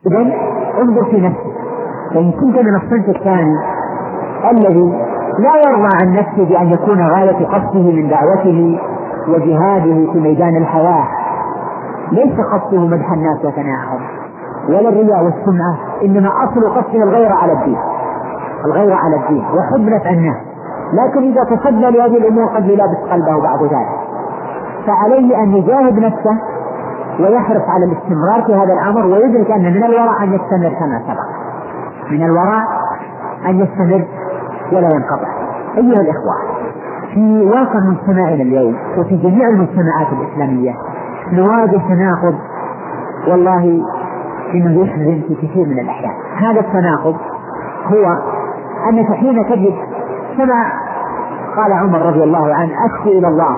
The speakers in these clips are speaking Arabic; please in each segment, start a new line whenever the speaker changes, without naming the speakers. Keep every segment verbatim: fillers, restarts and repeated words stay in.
إذن انظر في نفسك، فإن كنت من الصنف الثاني الذي لا يرضى عن نفسه بأن يكون غاية قصده من دعوته وجهاده في ميدان الحياة ليس قصده مدح الناس وثناءهم ولا الرياء والسمعة، إنما أصل قصده الغير على الدين، الغير على الدين وحب نفع الناس. لكن إذا تصدى لهذه الأمور قد يلابس قلبه بعد ذلك، فعليه أن يجاهد نفسه ويحرص على الاستمرار في هذا الأمر، ويدرك أن من الوراء أن يستمر كما سبق، من الوراء أن يستمر ولا ينقطع. أيها الإخوة، في واقع مجتمعنا اليوم وفي جميع المجتمعات الإسلامية نواجه تناقض والله إنه يحزن في كثير من الأحيان. هذا التناقض هو أنك حين تجد كما قال عمر رضي الله عنه: أشكو إلى الله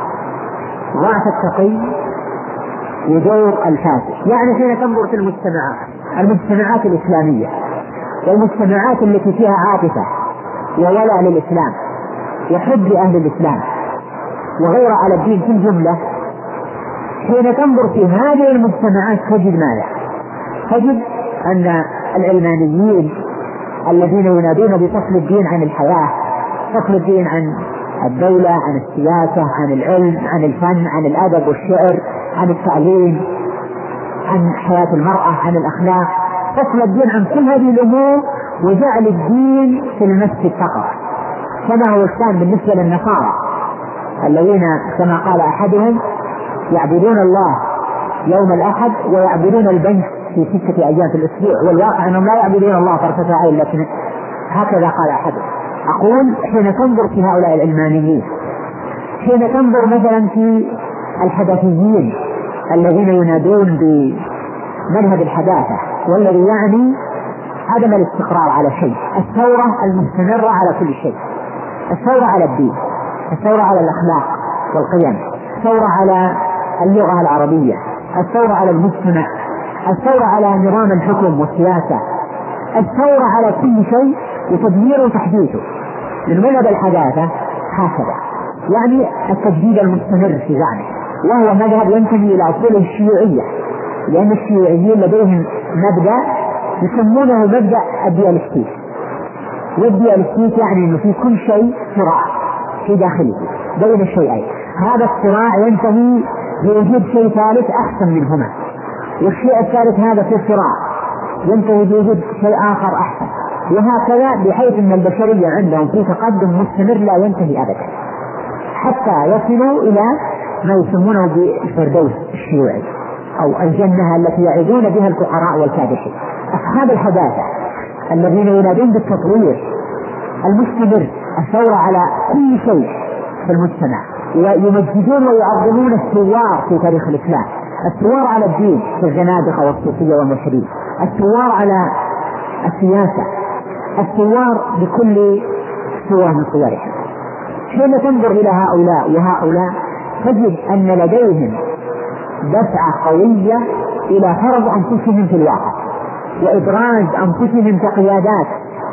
ضعف التقي ودور الفاسد. يعني حين تنظر في المجتمعات المجتمعات الإسلامية والمجتمعات التي فيها عاطفة وولاء للإسلام وحب أهل الإسلام وغير على الدين في الجملة، حين تنظر في هذه المجتمعات تجد ماذا؟ تجد أن العلمانيين الذين ينادون بفصل الدين عن الحياة، فصل الدين عن الدولة، عن السياسة، عن العلم، عن الفن، عن الأدب والشعر، عن التعليم، عن حياة المرأة، عن الأخلاق، فصل الدين عن كل هذه الأمور وجعل الدين في المسجد فقط، كما هو الشأن بالنسبة للنصارى الذين كما قال أحدهم يعبدون الله يوم الأحد ويعبدون البنك في ستة أيام في الأسبوع، والواقع أنهم لا يعبدون الله طرفة عين، لكن هكذا قال أحدهم. أقول حين تنظر في هؤلاء العلمانيين، حين تنظر مثلا في الحداثيين الذين ينادون بمذهب الحداثة والذي يعني عدم الاستقرار على شيء، الثورة المستمرة على كل شيء، الثورة على الدين، الثورة على الأخلاق والقيم، الثورة على اللغة العربية، الثورة على المجتمع، الثورة على نظام الحكم والسياسة، الثورة على كل شيء وتدميره وتحديثه من مذهب الحداثة. هكذا يعني التجديد المستمر في زعمه، وهو مذهب ينتمي إلى أصوله الشيوعية، لأن الشيوعيين لديهم مبدأ يسمونه مبدأ الديالكتيك، والديالكتيك يعني أنه في كل شيء صراع في داخله بين الشيئين، هذا الصراع ينتهي بوجود شيء ثالث أحسن منهما، والشيء الثالث هذا في صراع ينتهي بوجود شيء آخر أحسن، وهكذا بحيث أن البشرية عندهم في تقدم مستمر لا ينتهي أبدا حتى يصلوا إلى ما يسمونه بالفردوس الشيوعي أو الجنة التي يعيدون بها الفقراء والكادحين. أصحاب الحداثة الذين ينادون بالتطوير المستمر، الثورة على كل شيء في المجتمع، ويمجدون ويعظمون الثوار في تاريخ الإسلام، الثوار على الدين في الزنادقة والصوفية والملحدين، الثوار على السياسة، الثوار بكل صور من صورها. حين تنظر إلى هؤلاء وهؤلاء تجد أن لديهم دفعة قوية إلى فرض أنفسهم في الواقع وإبراز أنفسهم كقيادات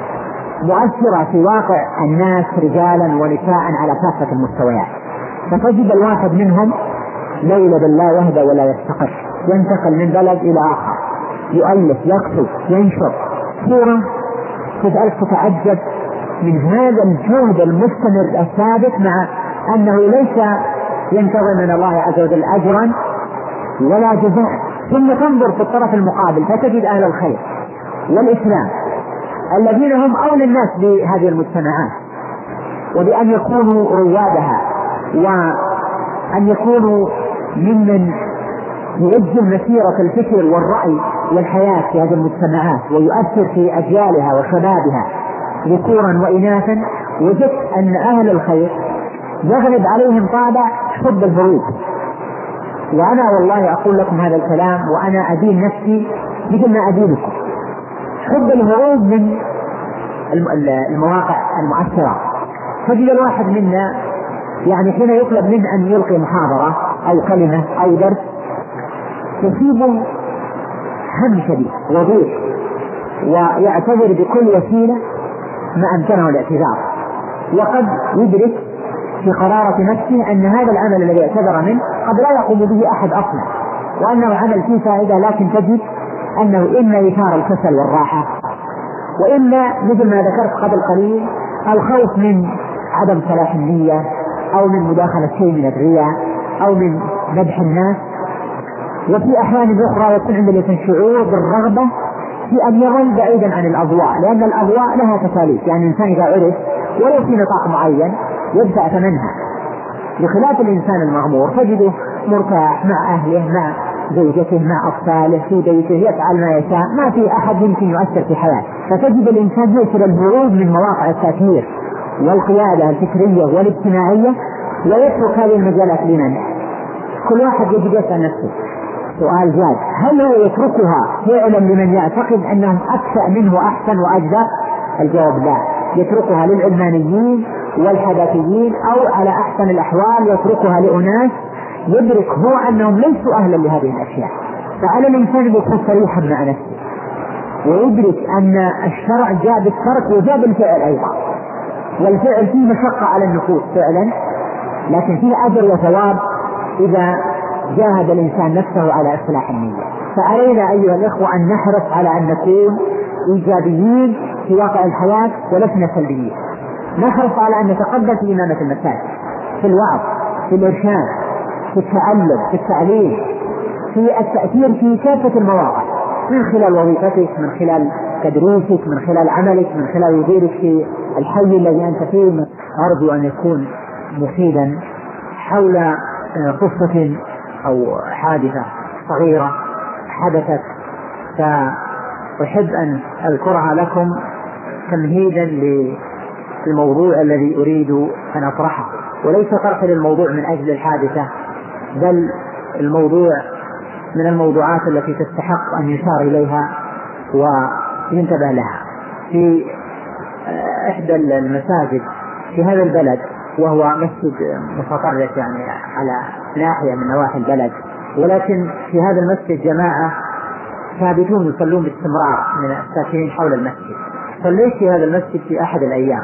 مؤثرة في واقع الناس رجالا ونساء على كافة المستويات. فتجد الواحد منهم ليلة بالله يهدى ولا يستقر، ينتقل من بلد إلى آخر، يؤلف، يكتب، ينشر صورة تجعلك تتعجب من هذا الجهد المستمر الثابت، مع أنه ليس ينتظر من الله عز وجل أجرا ولا جزاء. ثم تنظر في الطرف المقابل فتجد أهل الخير والإسلام الذين هم أولى الناس بهذه المجتمعات وبأن يكونوا روادها وأن يكونوا ممن يؤجل مسيرة الفكر والرأي والحياة في هذه المجتمعات ويؤثر في أجيالها وشبابها ذكورا وإناثا. وجدت أن أهل الخير يغلب عليهم طابع حب الهروب، وأنا والله أقول لكم هذا الكلام وأنا أدين نفسي مثل ما أدينكم، حب الهروب من المواقع المؤثرة. تجد الواحد منا يعني حين يطلب منه أن يلقي محاضرة أو كلمة أو درس يصيبه هم شديد وضيق ويعتذر بكل وسيلة ما أمكنه الاعتذار، وقد يدرك في قرارة نفسه أن هذا العمل الذي اعتذر منه قد لا يقوم به أحد أصلا، وأنه عمل فيه فائدة، لكن تجد أنه إما إيثار الكسل والراحة، وإما مثل ما ذكرت قبل قليل الخوف من عدم صلاح النية، أو من مداخلة شيء من الرياء، أو من مدح الناس. وفي أحيان أخرى يكون عند الإنسان شعور بالرغبة في أن يظل بعيدا عن الأضواء، لأن الأضواء لها تكاليف، يعني الإنسان إذا عرف ولو في نطاق معين يدفع ثمنها، بخلاف الإنسان المغمور تجده مرتاح مع أهله، مع زوجته، مع أطفاله، في بيته يفعل ما يشاء، ما في أحد يمكن يؤثر في حياته. فتجد الإنسان يؤثر البعوض من مواقع التأثير والقيادة الفكرية والاجتماعية، ويترك هذه المجالات لمن؟ كل واحد يجب يسأل نفسه سؤال جاد: هل هو يتركها فعلا لمن يعتقد أنهم أكفأ منه أحسن وأجدر؟ الجواب لا، يتركها للعلمانيين والحداثيين، أو على أحسن الأحوال يتركها لأناس يدرك هو أنهم ليسوا أهلا لهذه الأشياء. فعلى الإنسان يكون صريحا مع نفسه ويدرك أن الشرع جاء بالترك وجاء بالفعل أيضا، والفعل فيه مشقة على النفوس فعلا، لكن فيه أجر وثواب إذا جاهد الإنسان نفسه على إصلاح النية. فعلينا أيها الإخوة أن نحرص على أن نكون إيجابيين في واقع الحياة ولسنا سلبيين. نحرص على أن نتقدم في إمامة المساجد، في الوعظ، في الإرشاد، في التعلم، في التعليم، في التأثير في كافة المواقع، من خلال وظيفتك، من خلال تدريسك، من خلال عملك، من خلال وجودك في الحي الذي أنت فيه. أرجو أن يكون مفيدا حول قصة أو حادثة صغيرة حدثت، فأحب أن أذكرها لكم تمهيدا للموضوع الذي أريد أن أطرحه، وليس طرح للموضوع من أجل الحادثة، بل الموضوع من الموضوعات التي تستحق أن يشار إليها وينتبه لها. في إحدى المساجد في هذا البلد، وهو مسجد متطرف يعني على ناحية من نواحي البلد، ولكن في هذا المسجد جماعة ثابتون يصلون باستمرار من الساكنين حول المسجد. صليت في هذا المسجد في أحد الأيام،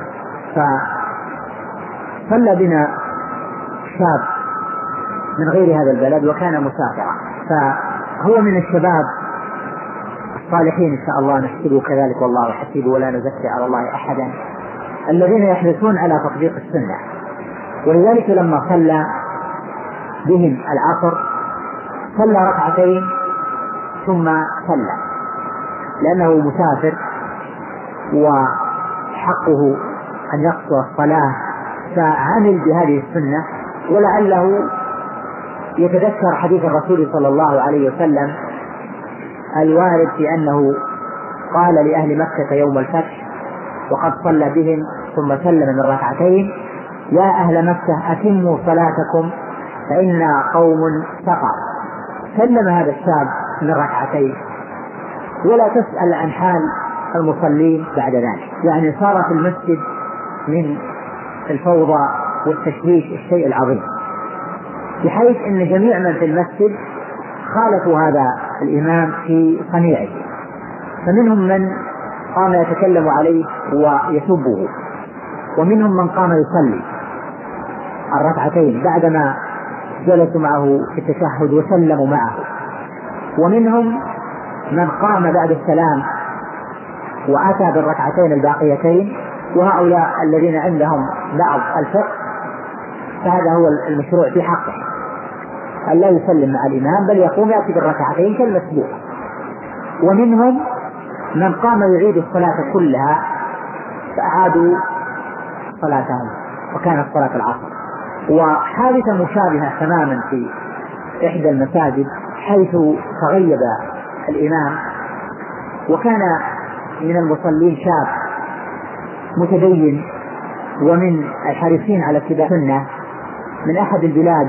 فصلى بنا شاب من غير هذا البلد وكان مسافرا، فهو من الشباب الصالحين إن شاء الله، نحسبه كذلك والله حسيبه ولا نزكي على الله أحدا، الذين يحرصون على تطبيق السنة. ولذلك لما صلى بهم العصر صلى ركعتين ثم صلى، لأنه مسافر وحقه أن يقصر الصلاة، فعمل بهذه السنة، ولعله يتذكر حديث الرسول صلى الله عليه وسلم الوارد في أنه قال لأهل مكة يوم الفتح وقد صلى بهم ثم سلم من ركعتين: يا أهل مكة أتموا صلاتكم فإنا قوم سقط. سلم هذا الشاب من ركعتين، ولا تسأل عن حال المصلين بعد ذلك، يعني صار في المسجد من الفوضى والتشويش الشيء العظيم، بحيث أن جميع من في المسجد خالفوا هذا الإمام في صنيعه، فمنهم من قام يتكلم عليه ويسبه، ومنهم من قام يصلي الركعتين بعدما جلسوا معه في التشهد وسلموا معه، ومنهم من قام بعد السلام وأتى بالركعتين الباقيتين، وهؤلاء الذين عندهم بعض الفقه فهذا هو المشروع في حقه أن لا يسلم مع الإمام، بل يقوم يأتي بالركعتين كالمسبوق. ومنهم من قام يعيد الصلاة كلها فأعادوا صلاتهم وكانت صلاة العصر. وحادثة مشابهة تماما في إحدى المساجد حيث تغيب الإمام، وكان من المصلين شاب متدين ومن الحريصين على اتباع السنة من أحد البلاد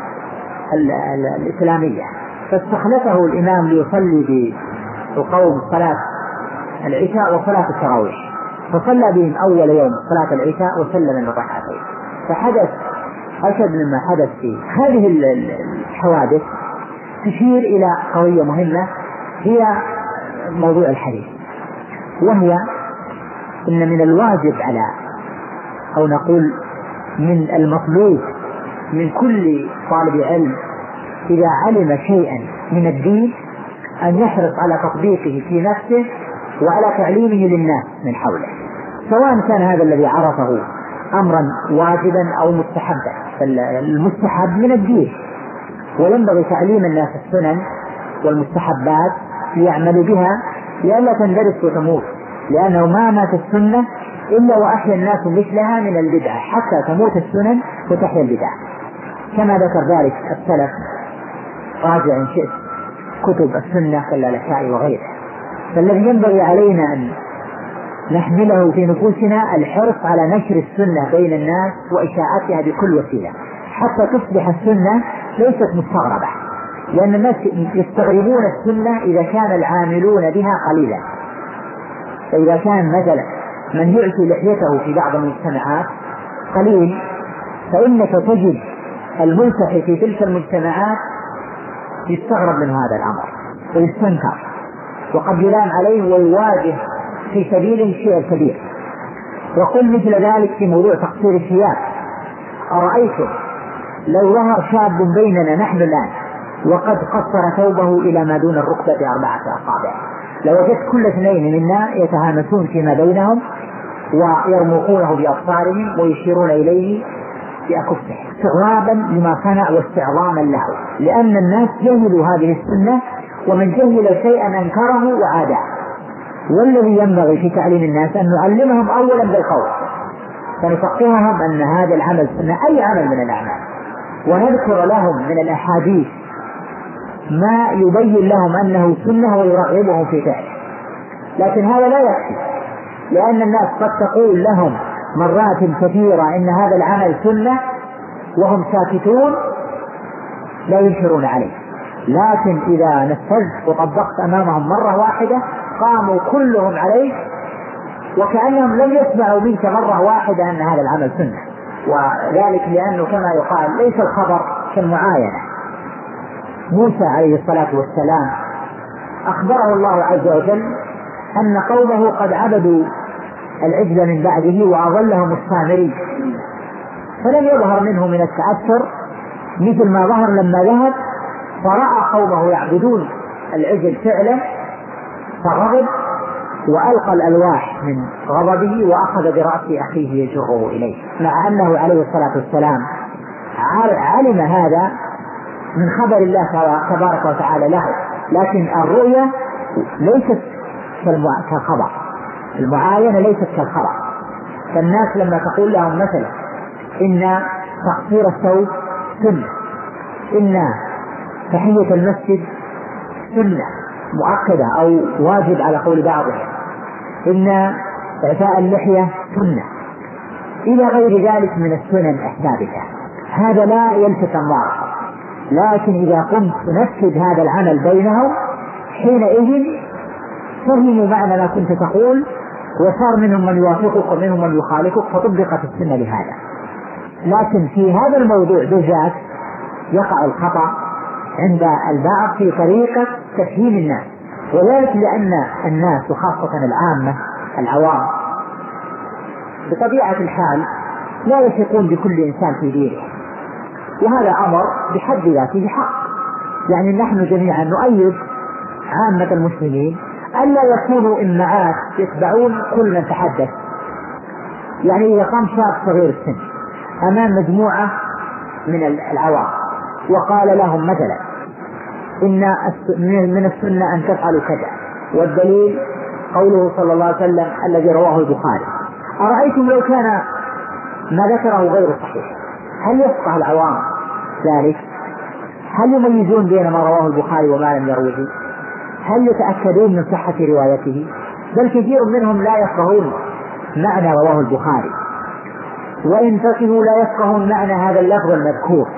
الإسلامية، فاستخلفه الإمام ليصلي بالقوم صلاة العشاء وصلاة التراويح، فصلى بهم أول يوم صلاة العشاء وسلم من ركعتين. فحدث أشد مما حدث فيه. هذه الحوادث تشير إلى قضية مهمة هي موضوع الحديث، وهي إن من الواجب على أو نقول من المطلوب من كل طالب علم إذا علم شيئا من الدين أن يحرص على تطبيقه في نفسه وعلى تعليمه للناس من حوله، سواء كان هذا الذي عرفه أمرا واجبا أو مستحبا. فالمستحب من الدين، وينبغي تعليم الناس السنن والمستحبات ليعملوا بها لئلا تندرس وتموت، لأنه ما مات السنة إلا وأحيا الناس مثلها من البدعة حتى تموت السنن وتحيا البدعة، كما ذكر ذلك السلف. راجع إن شئت كتب السنة كاللالكائي وغيره. فالذي ينبغي علينا أن نحمله في نفوسنا الحرص على نشر السنة بين الناس وإشاعتها بكل وسيلة حتى تصبح السنة ليست مستغربة، لأن الناس يستغربون السنة إذا كان العاملون بها قليلا. فإذا كان مثلا من يعطي لحيته في بعض المجتمعات قليل، فإنك تجد الملتحي في تلك المجتمعات يستغرب من هذا الأمر ويستنكر، وقد يلام عليه ويواجه في سبيله شيء كبير. وقل مثل ذلك في موضوع تقصير الثياب. أرأيتم لو ظهر شاب بيننا نحن الآن وقد قصر ثوبه إلى ما دون الركبة أربعة أصابع، لوجدت كل اثنين منا يتهامسون فيما بينهم ويرمقونه بأبصارهم ويشيرون إليه بأكفهم استغرابا لما صنع واستعظاما له، لأن الناس جهلوا هذه السنة، ومن جهل شيئا أنكره وعاده. والذي ينبغي في تعليم الناس أن نعلمهم أولا بالقول، فنفقههم أن هذا العمل سنة أي عمل من الأعمال، ونذكر لهم من الأحاديث ما يبين لهم أنه سنة ويرغبهم في فعله. لكن هذا لا يكفي، لأن الناس قد تقول لهم مرات كثيرة إن هذا العمل سنة وهم ساكتون لا ينكرون عليه، لكن إذا نفذت وطبقت أمامهم مرة واحدة قاموا كلهم عليه وكأنهم لم يسمعوا منك مرة واحدة أن هذا العمل سنة. وذلك لأنه كما يقال ليس الخبر كالمعاينة. موسى عليه الصلاة والسلام أخبره الله عز وجل أن قومه قد عبدوا العجل من بعده وأضلهم السامري، فلم يظهر منه من التأثر مثل ما ظهر لما ذهب فرأى قومه يعبدون العجل فعلا، فغضب وألقى الألواح من غضبه وأخذ برأس أخيه يجره إليه، مع أنه عليه الصلاة والسلام علم هذا من خبر الله تبارك وتعالى له، لكن الرؤية ليست كالخبر، المعاينة ليست كالخبر. فالناس لما تقول لهم مثلا إن تقصير الثوب سنة، إن تحية المسجد سنة مؤكدة أو واجب على قول بعضهم، إن إعفاء اللحية سنة، إلى غير ذلك من السنن الثابتة، هذا لا يلفت النظر. لكن إذا قمت تنفذ هذا العمل بينهم حينئذ فهموا معنى ما كنت تقول، وصار منهم من يوافقك ومنهم من يخالفك، فطبقت السنة لهذا. لكن في هذا الموضوع بالذات يقع الخطأ عند البعض في طريقة تفهيم الناس، وذلك لأن الناس وخاصة العامة العوام بطبيعة الحال لا يثقون بكل إنسان في دينه، وهذا أمر بحد ذاته حق. يعني نحن جميعا نؤيد عامة المسلمين ألا يكونوا إمعات يتبعون كل من تحدث. يعني إذا قام شاب صغير السن أمام مجموعة من العوام وقال لهم مثلا إن من السنة أن تفعلوا كذا، والدليل قوله صلى الله عليه وسلم الذي رواه البخاري، أرأيتم لو كان ما ذكره غير صحيح هل يفقه العوام ذلك؟ هل يميزون بين ما رواه البخاري وما لم يروه؟ هل يتأكدون من صحة روايته؟ بل كثير منهم لا يفقهون معنى رواه البخاري، وإن فقهوا لا يفقهون معنى هذا اللفظ المذكور.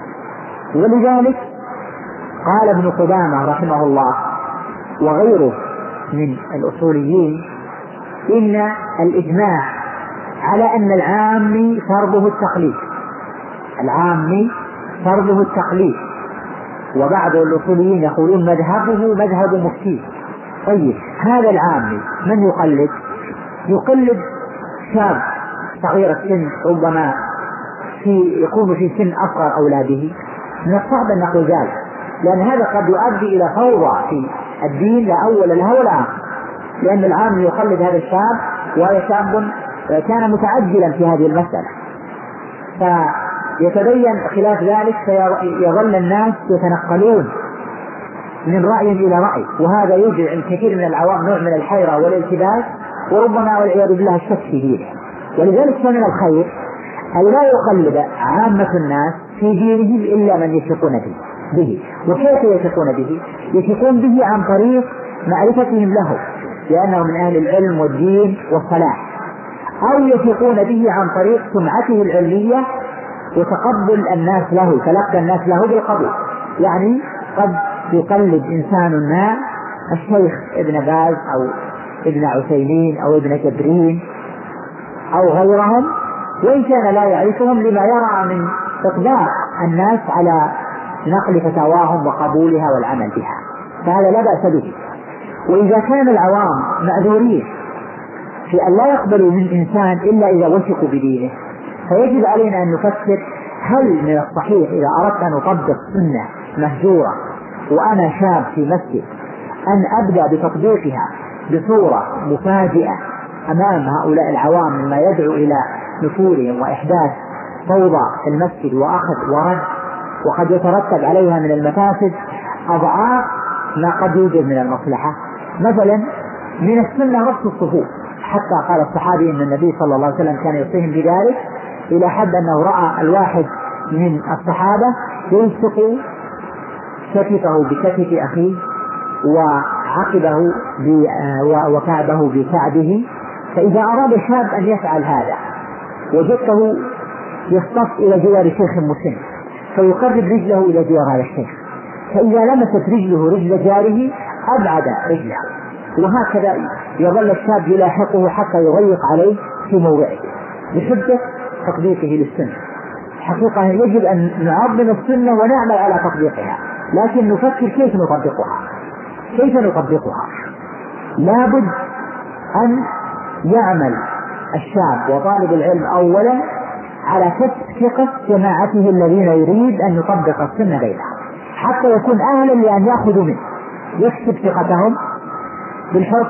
ولذلك قال ابن قدامة رحمه الله وغيره من الأصوليين إن الإجماع على أن العامي فرضه التقليد، العامي فرضه التقليد، وبعض الأصوليين يقولون مذهبه مذهب مفتيه. طيب هذا العامي من يقلد؟ يقلد شاب صغير السن ربما في يكون في سن أصغر أولاده، من الصعب أن نقول ذلك، لأن هذا قد يؤدي إلى فوضى في الدين لا أول لها ولا آخر، لأن العام يقلد هذا الشاب وهو شاب كان متعجلا في هذه المسألة، فيتبين خلاف ذلك فيظل الناس يتنقلون من رأي إلى رأي، وهذا يوجد الكثير من العوام نوع من الحيرة والالتباس وربما والعياذ بالله الشك في دينه. ولذلك كان من الخير أن لا يقلد عامة الناس في دينهم إلا من يثقون به. وكيف يثقون به؟ يثقون به عن طريق معرفتهم له لأنه من أهل العلم والدين والصلاح، أو يثقون به عن طريق سمعته العلمية وتقبل الناس له، تلقى الناس له بالقبول. يعني قد يقلد إنسان ما الشيخ ابن باز أو ابن عثيمين أو ابن جبرين أو غيرهم وإن كان لا يعرفهم، لما يرى من إقدام الناس على نقل فتاواهم وقبولها والعمل بها، فهذا لا بأس به. وإذا كان العوام معذورين في أن لا يقبلوا من إنسان إلا إذا وثقوا بدينه، فيجب علينا أن نفكر هل من الصحيح إذا أردت أن أطبق سنة مهجورة وأنا شاب في مسجد أن أبدأ بتطبيقها بصورة مفاجئة أمام هؤلاء العوام مما يدعو إلى نفورهم وإحداث فوضى في المسجد وأخذ ورد، وقد يترتب عليها من المفاسد أضعاف ما قد يوجد من المصلحة. مثلا من السنة رص الصفوف، حتى قال الصحابي أن النبي صلى الله عليه وسلم كان يوصيهم بذلك، إلى حد أنه رأى الواحد من الصحابة يلصق كتفه بكتف أخيه وعقبه وكعبه بكعبه، فإذا أراد الشاب أن يفعل هذا وجدته يصطف إلى جوار شيخ مسن فيقرب رجله إلى جوار هذا الشيخ، فإذا لمست رجله رجل جاره أبعد رجله، وهكذا يظل الشاب يلاحقه حتى يضيق عليه في موضعه بشدة تطبيقه للسنة. حقيقة يجب أن نعظم السنة ونعمل على تطبيقها، لكن نفكر كيف نطبقها كيف نطبقها لابد أن يعمل الشاب وطالب العلم أولا على كسب ثقة جماعته الذين يريد أن يطبق السنة بينهم، حتى يكون أهلا لأن يأخذوا منه، يكسب ثقتهم بالحرص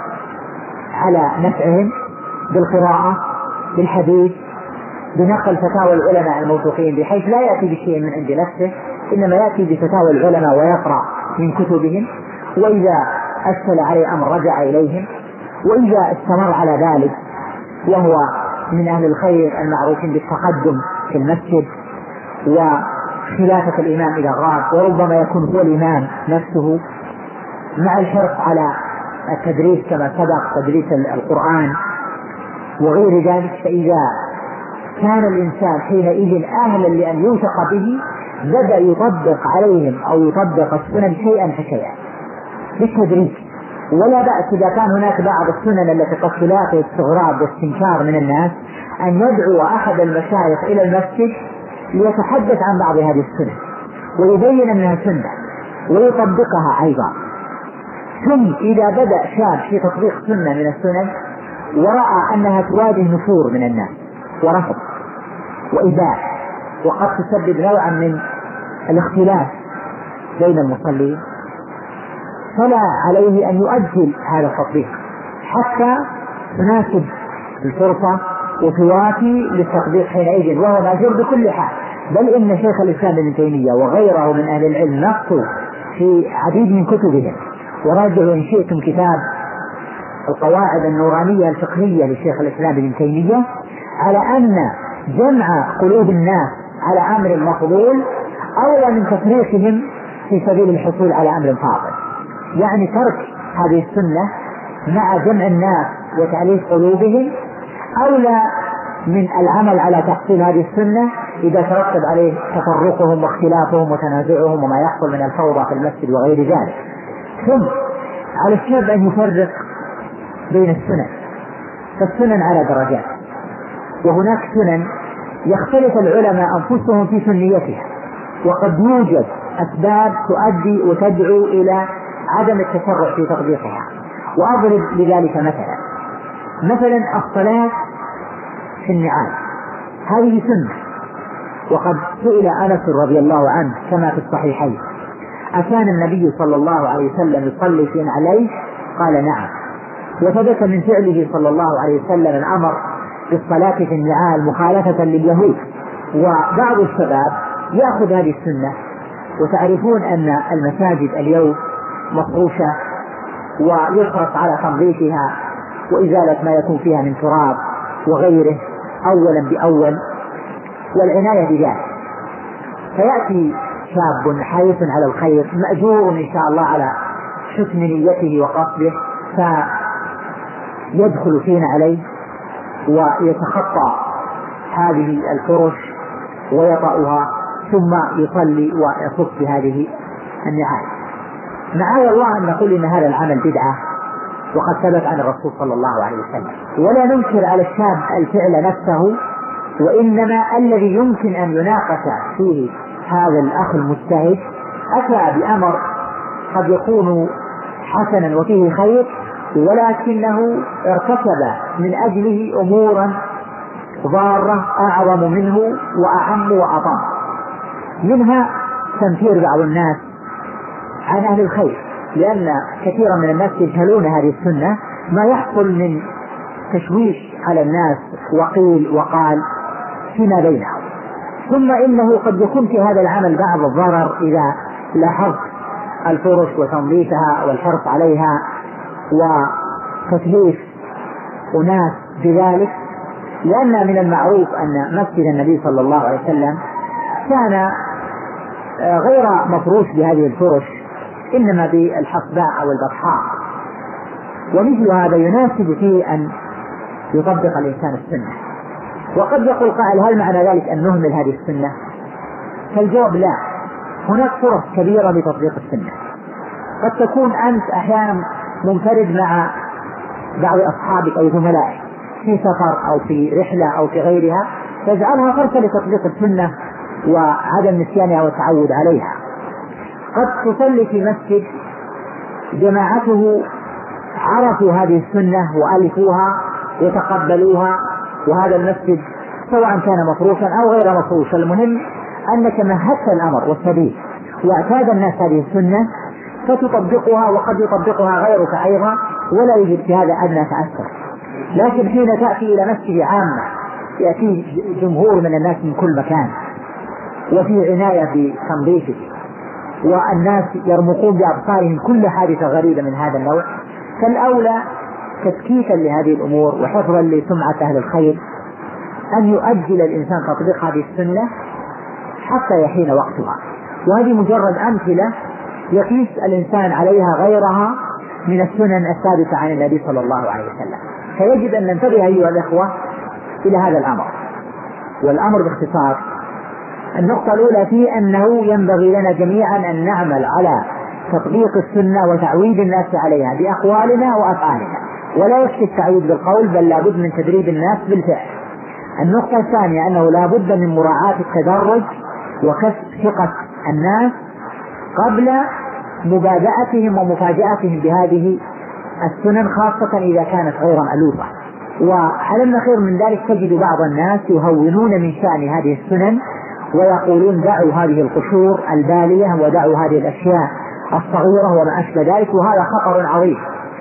على نفعهم بالقراءة بالحديث بنقل فتاوى العلماء الموثوقين، بحيث لا يأتي بشيء من عند نفسه إنما يأتي بفتاوى العلماء ويقرأ من كتبهم، وإذا أشكل عليه أمر رجع إليهم، وإذا استمر على ذلك وهو من أهل الخير المعروفين بالتقدم في المسجد وخلافة الإمام إذا غاب، وربما يكون هو الإمام نفسه، مع الحرص على التدريس كما سبق تدريس القرآن وغير ذلك، فإذا كان الإنسان حينئذ أهلا لأن يوثق به بدأ يطبق عليهم أو يطبق السنن شيئا فشيئا بالتدريج. ولا بأس إذا كان هناك بعض السنن التي قد تلاقي استغراب واستنكار من الناس أن يدعو أحد المشايخ إلى المسجد ليتحدث عن بعض هذه السنن ويبين أنها سنة ويطبقها أيضا. ثم إذا بدأ شاب في تطبيق سنة من السنن ورأى أنها تواجه نفور من الناس ورفض وإباء وقد تسبب نوعا من الاختلاف بين المصلين، فلا عليه أن يؤجل هذا التطبيق حتى تناسب الفرصة وتوافي للتطبيق حينئذ، وهو مأجور بكل حال. بل إن شيخ الإسلام ابن تيمية وغيره من أهل العلم نصوا في عديد من كتبهم، وراجعوا إن شئتم كتاب القواعد النورانية الفقهية لشيخ الإسلام ابن تيمية، على أن جمع قلوب الناس على أمر مفضول أولى من تفريقهم في سبيل الحصول على أمر فاضل. يعني ترك هذه السنة مع جمع الناس وتعليق قلوبهم أولى من العمل على تحصيل هذه السنة إذا ترتب عليه تفرقهم واختلافهم وتنازعهم وما يحصل من الفوضى في المسجد وغير ذلك. ثم على الشاب أن يفرق بين السنن، فالسنن على درجات، وهناك سنن يختلف العلماء أنفسهم في سنيتها، وقد يوجد أسباب تؤدي وتدعو إلى عدم التشرع في تطبيقها. وأضرب لذلك مثلا مثلا الصلاة في النعال، هذه سنة، وقد سئل أنس رضي الله عنه كما في الصحيحين أكان النبي صلى الله عليه وسلم يصلي في عليه؟ قال نعم. وثبت من فعله صلى الله عليه وسلم الأمر بالصلاة في النعال مخالفة لليهود. وبعض الشباب يأخذ هذه السنة، وتعرفون أن المساجد اليوم مفروشة ويحرص على تنظيفها وإزالة ما يكون فيها من تراب وغيره أولا بأول والعناية بذلك. فيأتي شاب حريص على الخير مأجور إن شاء الله على حسن نيته وقصده، فيدخل فينا عليه ويتخطى هذه الفرش ويطأها ثم يصلي ويصف بهذه النعال. معاذ الله أن نقول إن هذا العمل بدعة وقد ثبت عن الرسول صلى الله عليه وسلم، ولا ننكر على الشاب الفعل نفسه، وإنما الذي يمكن أن يناقش فيه هذا الأخ المجتهد أتى بأمر قد يكون حسنا وفيه خير، ولكنه ارتكب من أجله أمورا ضارة أعظم منه وأعم وأطم. منها تنفير بعض الناس عن أهل الخير، لأن كثيرا من الناس يجهلون هذه السنة، ما يحصل من تشويش على الناس وقيل وقال فيما بينهم. ثم إنه قد يكون في هذا العمل بعض الضرر إذا لاحظت الفرش وتنظيفها والحرص عليها وتكليف أناس بذلك، لأن من المعروف أن مسجد النبي صلى الله عليه وسلم كان غير مفروش بهذه الفرش، إنما بالحصباء أو البطحاء، ومثل هذا يناسب فيه أن يطبق الإنسان السنة. وقد يقول قائل هل معنى ذلك أن نهمل هذه السنة؟ فالجواب لا، هناك فرص كبيرة لتطبيق السنة. قد تكون أنت أحيانا منفرد مع بعض أصحابك أو زملائك في سفر أو في رحلة أو في غيرها، تجعلها فرصة لتطبيق السنة وعدم نسيانها والتعود عليها. قد تصلي في مسجد جماعته عرفوا هذه السنة وألفوها وتقبلوها، وهذا المسجد سواء كان مفروشا أو غير مفروش، المهم أنك مهدت الأمر والسبيل واعتاد الناس هذه السنة فتطبقها، وقد يطبقها غيرك أيضا ولا يجد في هذا أدنى تأثر. لكن حين تأتي إلى مسجد عامة يأتيه جمهور من الناس من كل مكان وفي عناية بتنظيفه والناس يرمقون بأبصارهم كل حادثة غريبة من هذا النوع، فالأولى تسكيتا لهذه الأمور وحفظا لسمعة أهل الخير أن يؤجل الإنسان تطبيق هذه السنة حتى يحين وقتها. وهذه مجرد أمثلة يقيس الإنسان عليها غيرها من السنن الثابتة عن النبي صلى الله عليه وسلم. فيجب أن ننتبه أيها الأخوة إلى هذا الأمر. والأمر باختصار النقطة الأولى فيه أنه ينبغي لنا جميعا أن نعمل على تطبيق السنة وتعويد الناس عليها بأقوالنا وأفعالنا، ولا يكفي التعويد بالقول بل لابد من تدريب الناس بالفعل. النقطة الثانية أنه لابد من مراعاة التدرج وكسب ثقة الناس قبل مبادئتهم ومفاجأتهم بهذه السنن، خاصة إذا كانت غير مألوفة. وعلى النخير من ذلك تجد بعض الناس يهونون من شأن هذه السنن ويقولون دعوا هذه القشور البالية ودعوا هذه الأشياء الصغيرة وما أشبه ذلك، وهذا خطر عظيم،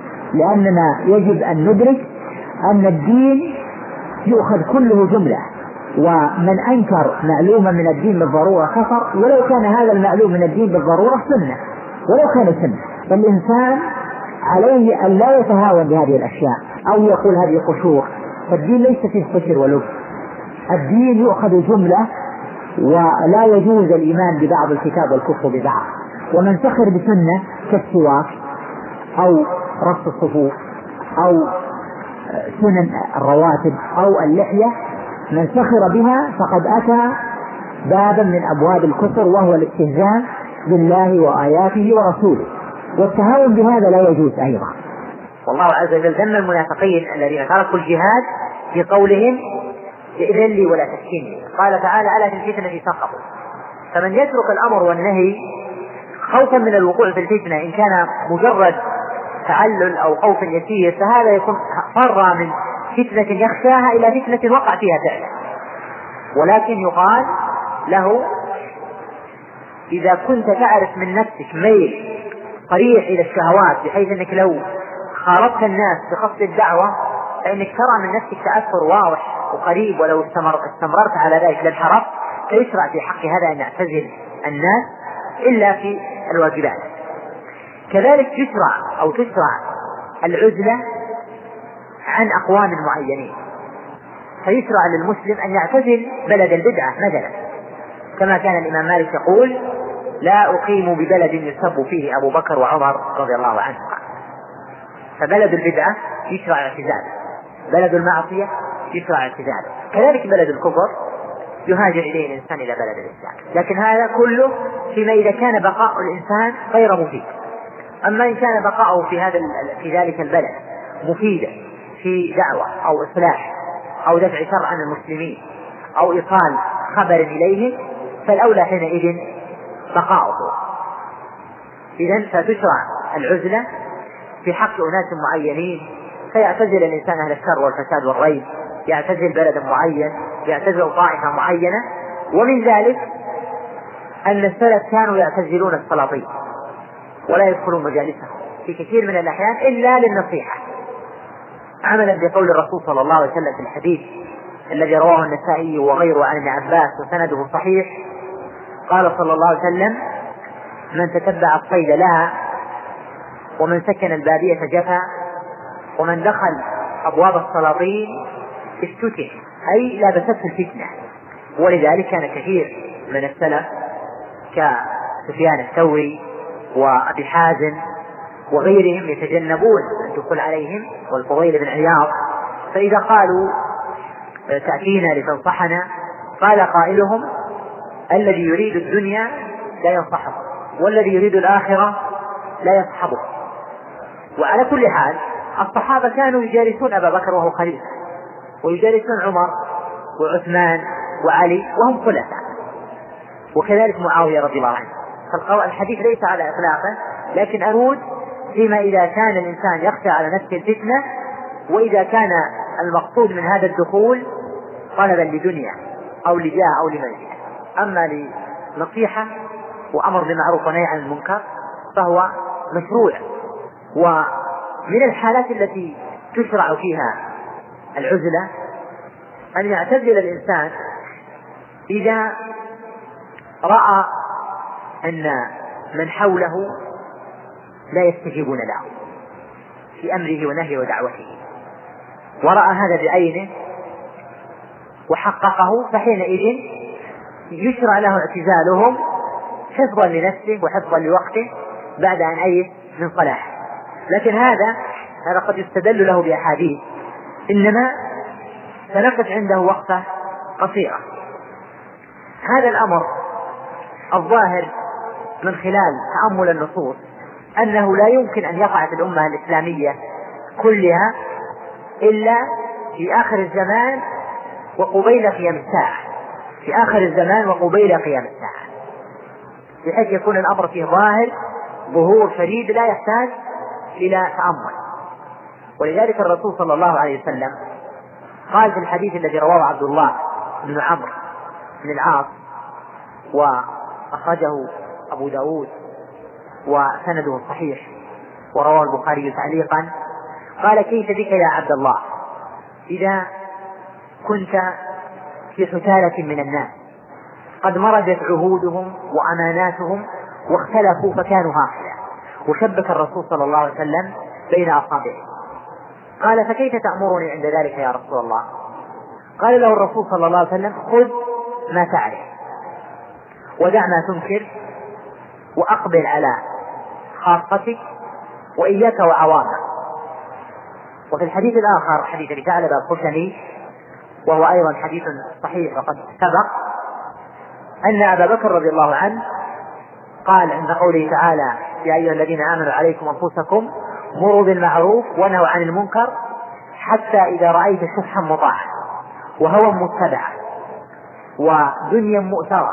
لأننا يجب أن ندرك أن الدين يؤخذ كله جملة، ومن أنكر معلوما من الدين بالضرورة كفر، ولو كان هذا المعلوم من الدين بالضرورة سنة ولو كان سنة. فالإنسان عليه أن لا يتهاون بهذه الأشياء أو يقول هذه قشور، فالدين ليس فيه قشر ولب، الدين يؤخذ جملة، ولا يجوز الإيمان ببعض الكتاب والكفر ببعض. ومن سخر بسنة كالسواك أو رص الصفوف أو سنن الرواتب أو اللحية، من سخر بها فقد أتى بابا من أبواب الكفر، وهو الاستهزاء بالله وآياته ورسوله، والتهاون بهذا لا يجوز أيضا.
والله عز وجل ذم المنافقين الذين تركوا الجهاد بقولهم ائذن لي ولا تفتني. قال تعالى ألا في الفتنة سقطوا. فمن يترك الأمر والنهي خوفا من الوقوع في الفتنة إن كان مجرد تعلل أو خوف يسير، فهذا يكون فر من فتنة يخشاها إلى فتنة وقع فيها فعلا. ولكن يقال له إذا كنت تعرف من نفسك ميل صريح إلى الشهوات بحيث أنك لو خالطت الناس بقصد الدعوة فإنك ترى من نفسك تأثر واضح وقريب، ولو استمر استمررت على ذلك للحرف، فيشرع في حق هذا أن يعتزل الناس إلا في الواجبات. كذلك تشرع أو تشرع العزلة عن أقوام معينين، فيشرع للمسلم أن يعتزل بلد البدعة مثلا، كما كان الإمام مالك يقول: لا أقيم ببلد يسب فيه أبو بكر وعمر رضي الله عنهما. فبلد البدعة يشرع اعتزاله، بلد المعصية يشرع اعتزاله. كذلك بلد الكفر يهاجر إليه الإنسان إلى بلد الإسلام، لكن هذا كله فيما إذا كان بقاء الإنسان غير مفيد. أما إن كان بقاؤه في هذا في ذلك البلد مفيدا في دعوة أو إصلاح أو دفع شر عن المسلمين أو إيصال خبر إليهم، فالأولى حينئذ بقاؤه. إذن فتشرع العزلة في حق أناس معينين، فيعتزل الإنسان أهل الشر والفساد والريب، يعتزل بلد معين، يعتزل طائفة معينة. ومن ذلك أن السلف كانوا يعتزلون السلاطين ولا يدخلون مجالسهم في كثير من الأحيان إلا للنصيحة، عملا بقول الرسول صلى الله عليه وسلم في الحديث الذي رواه النسائي وغيره عن ابن عباس وسنده صحيح، قال صلى الله عليه وسلم: من تتبع الصيد لها، ومن سكن البادية جفا، ومن دخل أبواب السلاطين استتن، أي لابسته الفتنة. ولذلك كان كثير من السلف كسفيان الثوري وأبي حازم وغيرهم يتجنبون الدخول عليهم، والفضيل بن عياض، فإذا قالوا تأتينا لتنصحنا قال قائلهم: الذي يريد الدنيا لا ينصحه، والذي يريد الآخرة لا يصحبه. وعلى كل حال الصحابة كانوا يجالسون أبا بكر وهو خليفة، ويجالسون عمر وعثمان وعلي وهم خلفاء، وكذلك معاوية رضي الله عنه. فالحديث ليس على إطلاقه، لكن أرود فيما إذا كان الإنسان يخشى على نفسه الفتنة، وإذا كان المقصود من هذا الدخول طلبا لدنيا أو لجاه أو لمنزل. أما لنصيحة وأمر بالمعروف ونهي عن المنكر فهو مشروع. ومن الحالات التي تشرع فيها العزلة أن يعتزل الإنسان إذا رأى أن من حوله لا يستجيبون له في أمره ونهيه ودعوته، ورأى هذا بعينه وحققه، فحينئذ يشرع له اعتزالهم حفظا لنفسه وحفظا لوقته بعد أن أيس من صلاحه. لكن هذا هذا قد يستدل له بأحاديث، إنما سنقف عنده وقفة قصيرة. هذا الأمر الظاهر من خلال تأمل النصوص أنه لا يمكن أن يقع في الأمة الإسلامية كلها إلا في آخر الزمان وقبيل قيام الساعة، في آخر الزمان وقبيل قيام الساعة، بحيث يكون الأمر فيه ظاهر ظهور شديد لا يحتاج إلى تأمل. ولذلك الرسول صلى الله عليه وسلم قال في الحديث الذي رواه عبد الله بن عمرو بن العاص وأخرجه أبو داود وسنده صحيح ورواه البخاري تعليقا، قال: كيف بك يا عبد الله إذا كنت في حثالة من الناس قد مرجت عهودهم وأماناتهم واختلفوا فكانوا هكذا، وشبك الرسول صلى الله عليه وسلم بين أصابعه. قال: فكيف تأمرني عند ذلك يا رسول الله؟ قال له الرسول صلى الله عليه وسلم: خذ ما تعرف ودع ما تنكر وأقبل على خاصتك وإياك وعوامك. وفي الحديث الآخر حديث أبي ثعلبة الخشني وهو أيضا حديث صحيح وقد سبق أن أبا بكر رضي الله عنه قال عند قوله تعالى: يا أيها الذين آمنوا عليكم أنفسكم مروا بالمعروف ونهوا عن المنكر حتى إذا رأيت شحا مطاعا وهوى متبعا ودنيا مؤثرة.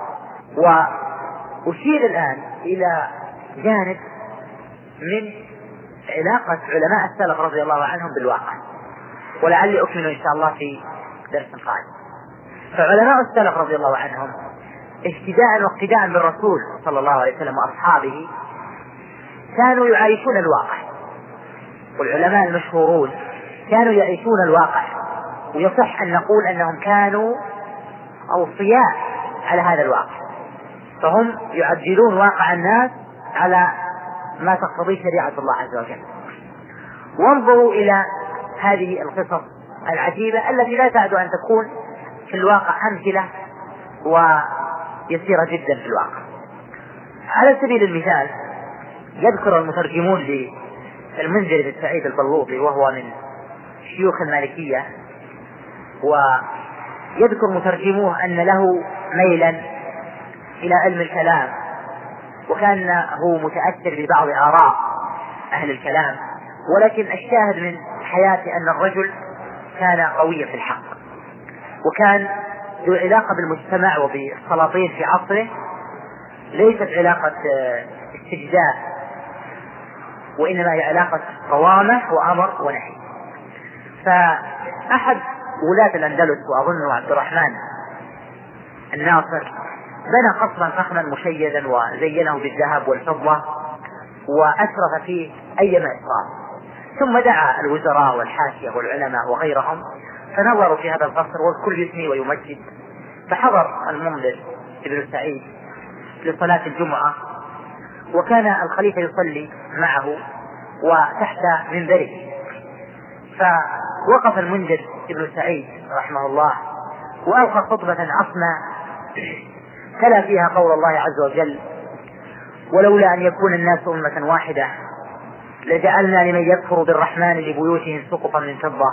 وأشير الآن إلى جانب من علاقة علماء السلف رضي الله عنهم بالواقع، ولعلي أكمل إن شاء الله في درس قادم. فعلماء السلف رضي الله عنهم اهتداء واقتداء بالرسول صلى الله عليه وسلم وأصحابه كانوا يعيشون الواقع، والعلماء المشهورون كانوا يعيشون الواقع، ويصح أن نقول أنهم كانوا أوصياء على هذا الواقع، فهم يعدلون واقع الناس على ما تقتضي شريعة الله عز وجل. وانظروا إلى هذه القصص العجيبة التي لا تعد أن تكون في الواقع أمثلة ويسيرة جدا في الواقع. على سبيل المثال يذكر المترجمون للمنذر بن سعيد البلوطي وهو من شيوخ المالكية، ويذكر مترجموه أن له ميلا إلى علم الكلام، وكانه متأثر ببعض آراء أهل الكلام، ولكن الشاهد من حياته أن الرجل كان قويا في الحق، وكان ذو علاقة بالمجتمع وبالسلاطين في عصره، ليست علاقة استجداء، وإنما هي علاقة قوامة وأمر ونهي. فأحد ولاة الأندلس وأظنه عبد الرحمن الناصر بنى قصرا فخما مشيدا وزينه بالذهب والفضة وأسرف فيه أيما إسراف، ثم دعا الوزراء والحاشية والعلماء وغيرهم فنظروا في هذا القصر والكل يثني ويمجد. فحضر المنذر ابن سعيد لصلاة الجمعة، وكان الخليفة يصلي معه وتحت منبره، فوقف المنذر ابن سعيد رحمه الله وألقى خطبة عصمة تلا فيها قول الله عز وجل: ولولا أن يكون الناس أمة واحدة لجعلنا لمن يكفر بالرحمن لبيوتهم سقفا من فضة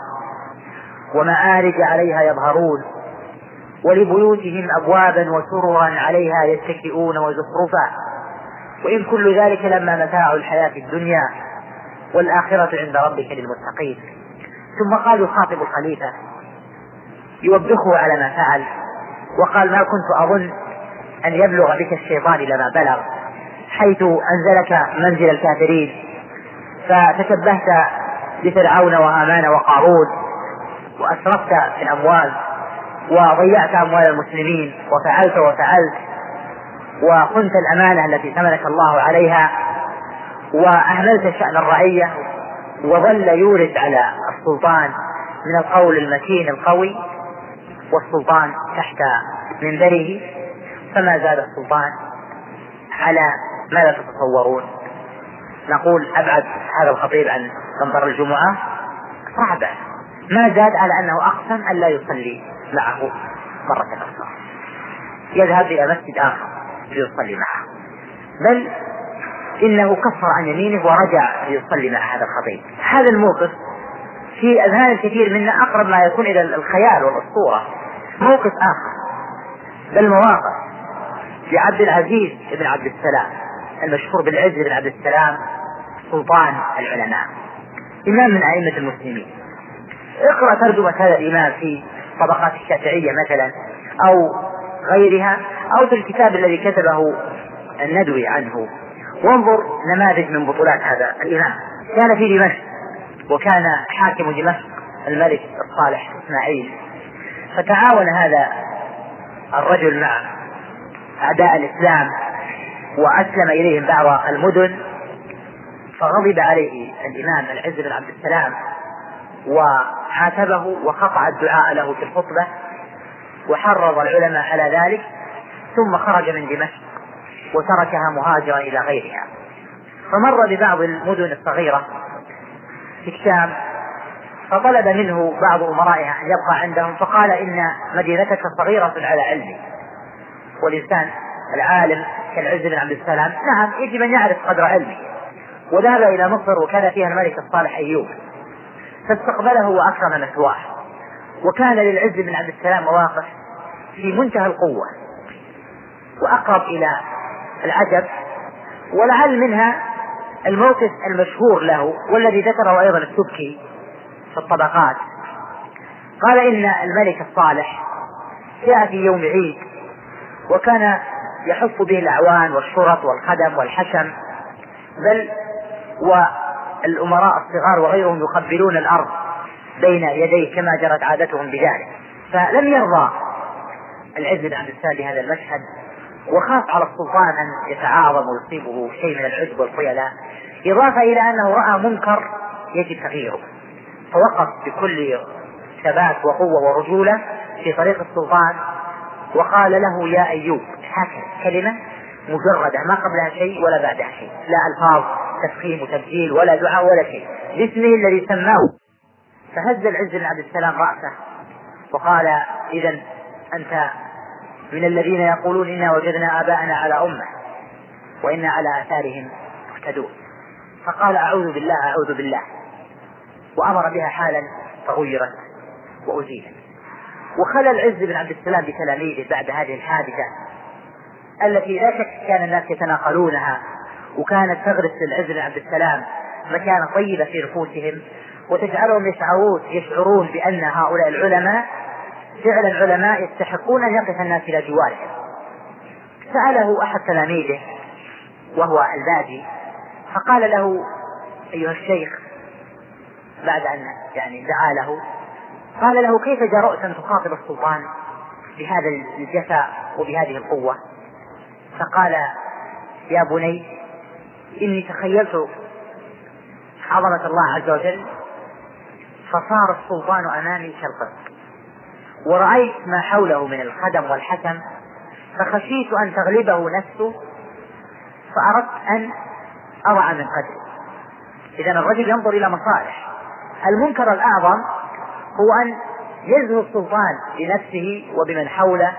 ومعارج عليها يظهرون ولبيوتهم أبوابا وسررا عليها يتكئون وزخرفا وإن كل ذلك لما متاع الحياة الدنيا والآخرة عند ربك للمتقين. ثم قال يخاطب الخليفة يوبخه على ما فعل، وقال: ما كنت أظن أن يبلغ بك الشيطان لما بلغ، حيث أنزلك منزل الكافرين، فتشبهت بفرعون وهامان وقارون، وأسرفت في الأموال وضيعت أموال المسلمين وفعلت وفعلت، وخنت الأمانة التي ثمنك الله عليها، وأهملت شأن الرعية. وظل يورد على السلطان من القول المتين القوي، والسلطان تحت منبره، فما زاد السلطان على ما لا تتصورون. نقول أبعد هذا الخطيب عن منبر الجمعة رعبة، ما زاد على أنه أقسم أن لا يصلي معه مرة أخرى، يذهب إلى مسجد آخر ليصلي معه، بل إنه كفر عن يمينه ورجع ليصلي مع هذا الخطيب. هذا الموقف في أذهان الكثير منا أقرب ما يكون إلى الخيال والأسطورة. موقف آخر بل مواقف لعبد العزيز بن عبد السلام المشهور بالعز بن عبد السلام سلطان العلماء، إمام من أئمة المسلمين. اقرأ ترجمة هذا الإمام في طبقات الشافعية مثلا أو غيرها، أو في الكتاب الذي كتبه الندوي عنه، وانظر نماذج من بطولات هذا الإمام. كان في دمشق، وكان حاكم دمشق الملك الصالح إسماعيل، فتعاون هذا الرجل مع أعداء الإسلام وأسلم إليهم بعض المدن، فغضب عليه الإمام العز بن عبد السلام وعاتبه وقطع الدعاء له في الخطبة وحرض العلماء على ذلك، ثم خرج من دمشق وتركها مهاجرا إلى غيرها. فمر ببعض المدن الصغيرة في الشام، فطلب منه بعض أمرائها أن يبقى عندهم، فقال: إن مدينتك صغيرة على علمي، والإنسان العالم كالعز بن عبد السلام نعم يجب أن يعرف قدر علمه. وذهب إلى مصر، وكان فيها الملك الصالح أيوب، فاستقبله وأكرم مثواه. وكان للعز بن عبد السلام مواقف في منتهى القوة وأقرب إلى العجب، ولعل منها الموقف المشهور له والذي ذكره أيضا السبكي في الطبقات. قال: إن الملك الصالح جاء في يوم عيد، وكان يحف به الأعوان والشرط والخدم والحشم، بل والأمراء الصغار وغيرهم يقبلون الأرض بين يديه كما جرت عادتهم بذلك. فلم يرضى العز بن عبد السلام بهذا المشهد، وخاف على السلطان أن يتعاظم ويصيبه شيء من العجب والخيلاء، إضافة إلى أنه رأى منكر يجب تغييره، فوقف بكل ثبات وقوة ورجولة في طريق السلطان وقال له: يا أيوب، هكذا كلمة مجردة ما قبلها شيء ولا بعدها شيء، لا ألفاظ تفخيم وتبجيل ولا دعاء ولا شيء، باسمه الذي سماه. فهز العز بن عبد السلام رأسه وقال: إذن أنت من الذين يقولون إنا وجدنا آباءنا على أمة وإنا على آثارهم مهتدون. فقال: أعوذ بالله أعوذ بالله، وأمر بها حالا فغيرت وأزيلت. وخلى العز بن عبد السلام بتلاميذه بعد هذه الحادثة التي لا شك كان الناس يتناقلونها، وكانت تغرس للعز بن عبد السلام مكانة طيبة في نفوسهم وتجعلهم يشعرون يشعرون بأن هؤلاء العلماء فعلا علماء يستحقون أن يقف الناس إلى جوارهم. سأله أحد تلاميذه وهو الباجي فقال له: أيها الشيخ، بعد أن يعني دعا له، قال له: كيف جرؤت أن تخاطب السلطان بهذا الجفاء وبهذه القوة؟ فقال: يا بني، إني تخيلت عظمة الله عز وجل فصار السلطان أمامي كالقط، ورأيت ما حوله من الخدم والحكم فخشيت أن تغلبه نفسه فأردت أن أضع من قدره. إذن الرجل ينظر إلى مصالح. المنكر الأعظم هو أن يزهو السلطان بنفسه وبمن حوله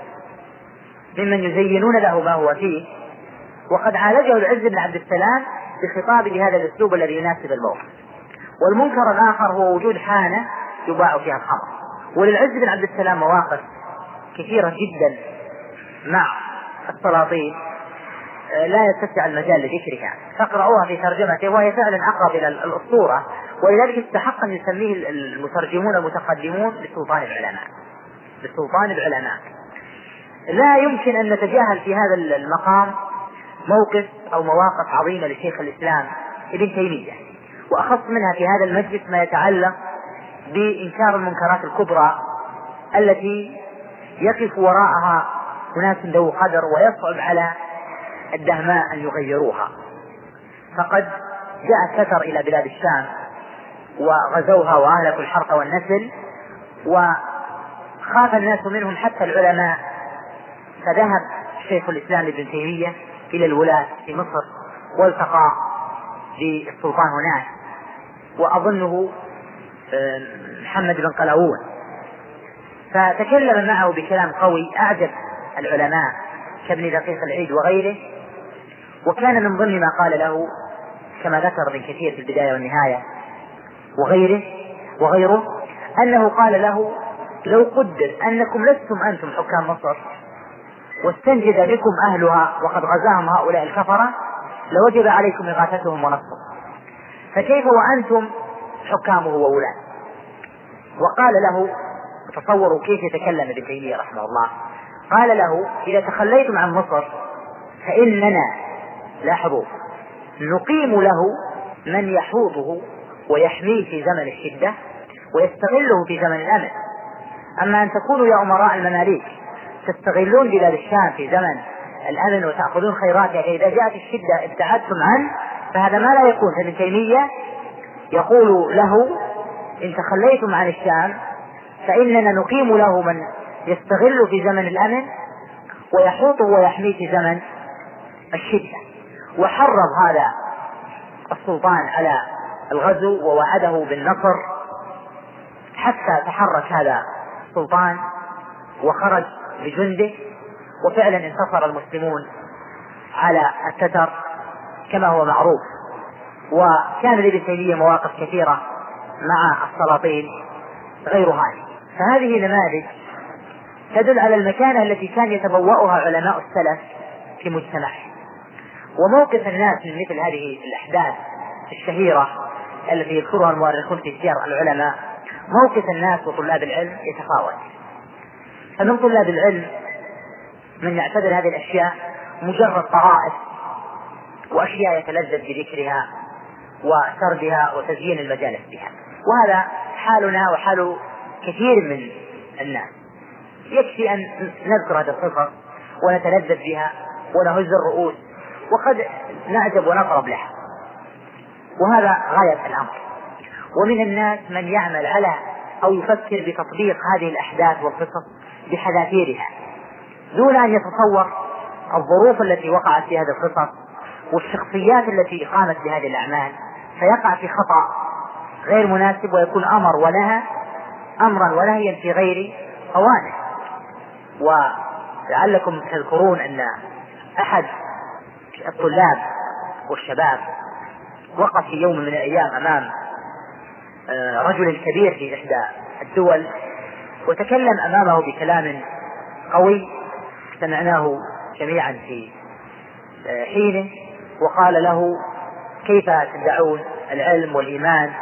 ممن يزينون له ما هو فيه، وقد عالجه العز بن عبد السلام بخطابه بهذا الأسلوب الذي يناسب الموقف. والمنكر الآخر هو وجود حانة يباع فيها الخمر. وللعز بن عبد السلام مواقف كثيرة جدا مع السلاطين لا يتسع المجال لذكرها، فاقرأوها في ترجمته، وهي فعلا أقرب إلى الأسطورة، ولذلك استحق أن يسميه المترجمون المتقدمون بسلطان العلماء بسلطان العلماء. لا يمكن أن نتجاهل في هذا المقام موقف أو مواقف عظيمة لشيخ الإسلام ابن تيمية، وأخص منها في هذا المجلس ما يتعلق بإنكار المنكرات الكبرى التي يقف وراءها أناس ذو قدر ويصعب على الدهماء أن يغيروها. فقد جاء التتر إلى بلاد الشام وغزوها وأهلكوا الحرث والنسل، وخاف الناس منهم حتى العلماء، فذهب شيخ الإسلام ابن تيمية إلى الولاة في مصر والتقى بالسلطان هناك، وأظنه محمد بن قلاوون، فتكلم معه بكلام قوي أعجب العلماء كابن دقيق العيد وغيره. وكان من ضمن ما قال له كما ذكر ابن كثير في البداية والنهاية وغيره وغيره أنه قال له: لو قدر أنكم لستم أنتم حكام مصر واستنجد بكم أهلها وقد غزاهم هؤلاء الكفرة لوجب عليكم إغاثتهم ونصرهم، فكيف وأنتم حكامه وولاة؟ وقال له، تصوروا كيف يتكلم ابن تيمية رحمه الله، قال له: إذا تخليتم عن مصر فإننا، لاحظوا، نقيم له من يحوطه ويحميه في زمن الشدة ويستغله في زمن الأمن. أما أن تكونوا يا أمراء المماليك تستغلون بلاد الشام في زمن الأمن وتأخذون خيراتها، فإذا جاءت الشدة ابتعدتم عنه، فهذا ما لا يكون. فابن تيمية يقول له: إن تخليتم عن الشام فإننا نقيم له من يستغل في زمن الأمن ويحوطه ويحميه في زمن الشدة. وحرض هذا السلطان على الغزو ووعده بالنصر، حتى تحرك هذا السلطان وخرج بجنده، وفعلا انتصر المسلمون على التتر كما هو معروف. وكان لابن تيمية مواقف كثيرة مع السلاطين غير هذه. فهذه نماذج تدل على المكانة التي كان يتبوأها علماء السلف في مجتمعهم. وموقف الناس من مثل هذه الأحداث الشهيرة التي يذكرها المؤرخون في سير العلماء، موقف الناس وطلاب العلم يتفاوت. فمن طلاب العلم من يعتبر هذه الأشياء مجرد طرائف وأشياء يتلذذ بذكرها وسردها وتزيين المجالس بها، وهذا حالنا وحال كثير من الناس. يكفي أن نذكر هذه القصص ونتلذذ بها ونهز الرؤوس وقد نعجب ونقرب لها، وهذا غاية الأمر. ومن الناس من يعمل على أو يفكر بتطبيق هذه الأحداث والقصص بحذافيرها دون أن يتصور الظروف التي وقعت في هذه القصص والشخصيات التي قامت بهذه الأعمال، فيقع في خطأ غير مناسب ويكون أمر ونهى أمرا ونهيا في غير أوانه. ولعلكم تذكرون أن أحد الطلاب والشباب وقف في يوم من الأيام أمام رجل كبير في إحدى الدول وتكلم أمامه بكلام قوي سمعناه جميعا في حينه، وقال له: كيف تدعون العلم والإيمان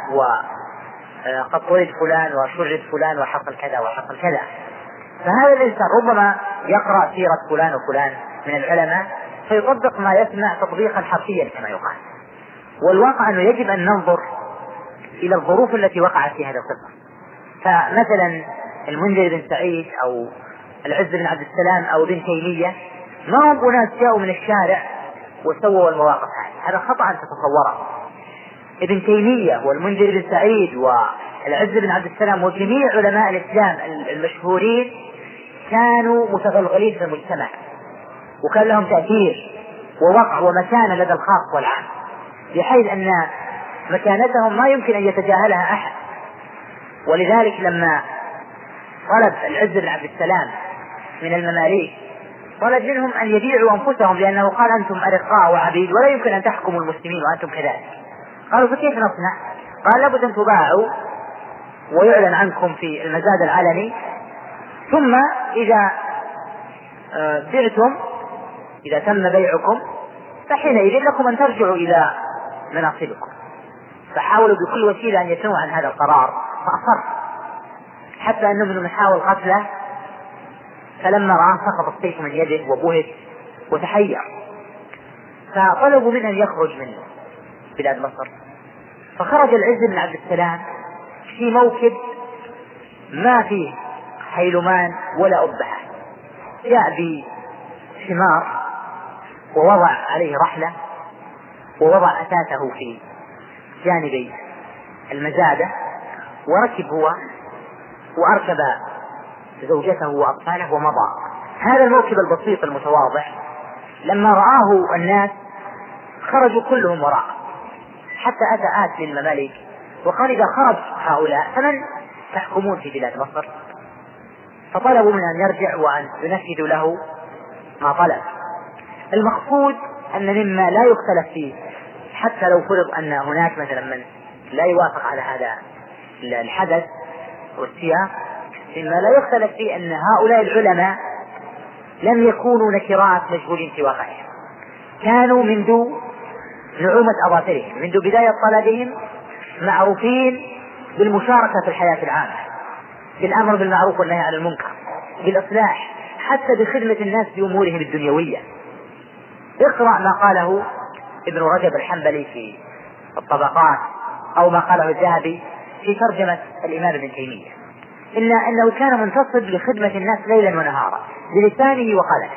وقد طرد فلان وشرد فلان وحصل كذا وحصل كذا. فهذا الإنسان ربما يقرأ سيرة فلان وفلان من العلماء فيطبق ما يسمع تطبيقا حرفيا كما يقال، والواقع أنه يجب أن ننظر إلى الظروف التي وقعت في هذا القصة. فمثلا المنذر بن سعيد أو العز بن عبد السلام أو ابن تيمية ما هم أناس جاءوا من الشارع وسووا المواقف هذه، هذا خطأ أن تتصوره. ابن تيمية والمنذر بن سعيد والعز بن عبد السلام وجميع علماء الإسلام المشهورين كانوا متغلغلين في المجتمع، وكان لهم تأثير ووقع ومكانة لدى الخاص والعام، بحيث أن مكانتهم ما يمكن أن يتجاهلها أحد. ولذلك لما طلب العز بن عبد السلام من المماليك طلب منهم أن يبيعوا أنفسهم، لأنه قال: أنتم أرقاء وعبيد ولا يمكن أن تحكموا المسلمين وأنتم كذلك. قالوا: فكيف نصنع؟ قال: لابد أن تباعوا ويعلن عنكم في المزاد العلني، ثم إذا بعتم إذا تم بيعكم فحينئذ لكم أن ترجعوا إلى مناصبكم. فحاولوا بكل وسيلة أن يتنوا عن هذا القرار، فأصر حتى أنه من محاول قتله، فلما رآه سقط السيف من يده وبهت وتحير، فطلبوا منه أن يخرج من بلاد مصر. فخرج العز بن عبد السلام في موكب ما فيه حيلمان ولا أبحة، جاء بحمار ووضع عليه رحلة ووضع أساسه في جانبي المزادة وركب هو وأركب زوجته وأطفاله ومضى. هذا الموكب البسيط المتواضع لما رآه الناس خرجوا كلهم وراء، حتى أتى آت للمماليك وقال: إذا خرج هؤلاء فمن تحكمون في بلاد مصر؟ فطلبوا من أن يرجع وأن ينفذوا له ما طلب. المقصود أن مما لا يختلف فيه، حتى لو فرض أن هناك مثلا من لا يوافق على هذا الحدث والسياق، مما لا يختلف فيه أن هؤلاء العلماء لم يكونوا نكرات مجهولين في واقعهم، كانوا منذ نعومة أظافرهم، منذ بداية طلبهم معروفين بالمشاركة في الحياة العامة، بالأمر بالمعروف والنهي عن المنكر، بالإصلاح، حتى بخدمة الناس بأمورهم الدنيوية. اقرأ ما قاله ابن رجب الحنبلي في الطبقات، أو ما قاله الذهبي في ترجمة الإمام ابن تيمية، إلا أنه كان منتصب لخدمة الناس ليلا ونهارا بلسانه وقلمه.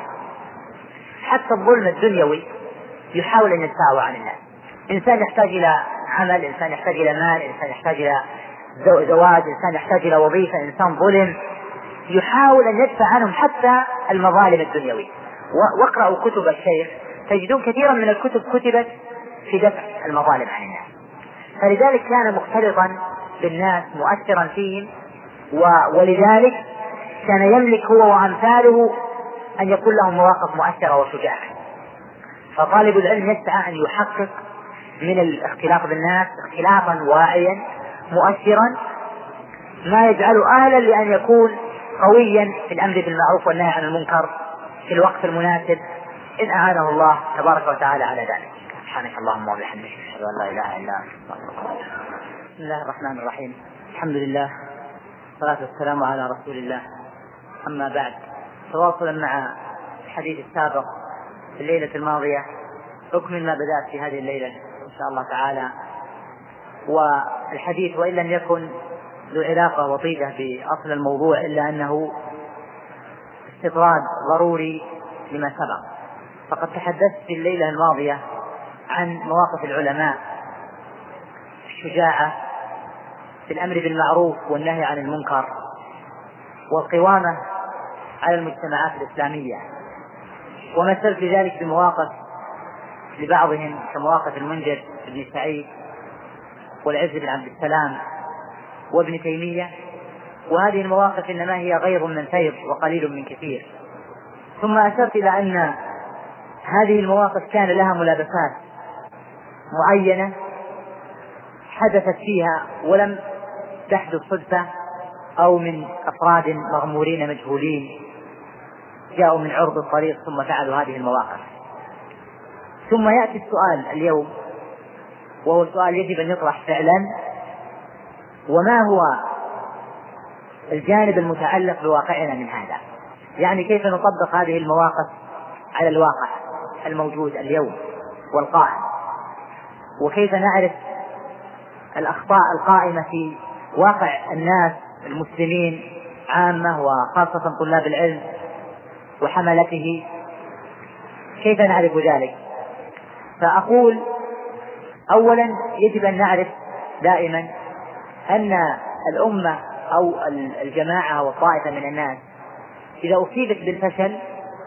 حتى الظلم الدنيوي يحاول أن يدفعه عن الناس. إنسان يحتاج إلى عمل، إنسان يحتاج إلى مال، إنسان يحتاج إلى زواج، إنسان يحتاج إلى وظيفة، إنسان ظلم، يحاول أن يدفع عنهم حتى المظالم الدنيوية. واقرأوا كتب الشيخ تجدون كثيرا من الكتب كتبت في دفع المظالم عن الناس. فلذلك كان مختلطا بالناس مؤثرا فيهم، ولذلك كان يملك هو وأمثاله أن يكون لهم مواقف مؤثرة وشجاعة. فطالب العلم يسعى أن يحقق من الاختلاط بالناس اختلاطا واعيا مؤثرا ما يجعله أهلا لأن يكون قويا في الأمر بالمعروف والنهي عن المنكر في الوقت المناسب إن أعانه الله تبارك وتعالى على ذلك. سبحانك اللهم وبحمدك، أشهد أن لا إله إلا أنت. بسم الله الرحمن الرحيم، الحمد لله والصلاة والسلام على رسول الله. أما بعد، تواصلا مع الحديث السابق في الليلة الماضية أكمل ما بدأت في هذه الليلة إن شاء الله تعالى. والحديث وإن لم يكن ذو علاقة وطيدة بأصل الموضوع إلا أنه استطراد ضروري لما سبق. فقد تحدثت في الليلة الماضية عن مواقف العلماء الشجاعة في الأمر بالمعروف والنهي عن المنكر والقوامة على المجتمعات الإسلامية، ومثلت ذلك بمواقف لبعضهم كمواقف المنذر بن سعيد والعز بن عبد السلام وابن تيمية، وهذه المواقف إنما هي غير من فيض وقليل من كثير. ثم أشرت إلى أن هذه المواقف كان لها ملابسات معينة حدثت فيها ولم تحدث صدفة أو من أفراد مغمورين مجهولين جاءوا من عرض الطريق ثم فعلوا هذه المواقف. ثم يأتي السؤال اليوم، وهو سؤال يجب أن يطرح فعلا: وما هو الجانب المتعلق بواقعنا من هذا؟ يعني كيف نطبق هذه المواقف على الواقع الموجود اليوم والقائم، وكيف نعرف الأخطاء القائمة في واقع الناس المسلمين عامة وخاصة طلاب العلم وحملته، كيف نعرف ذلك؟ فأقول أولا يجب أن نعرف دائما أن الأمة أو الجماعة أو الطائفة من الناس إذا أصيبت بالفشل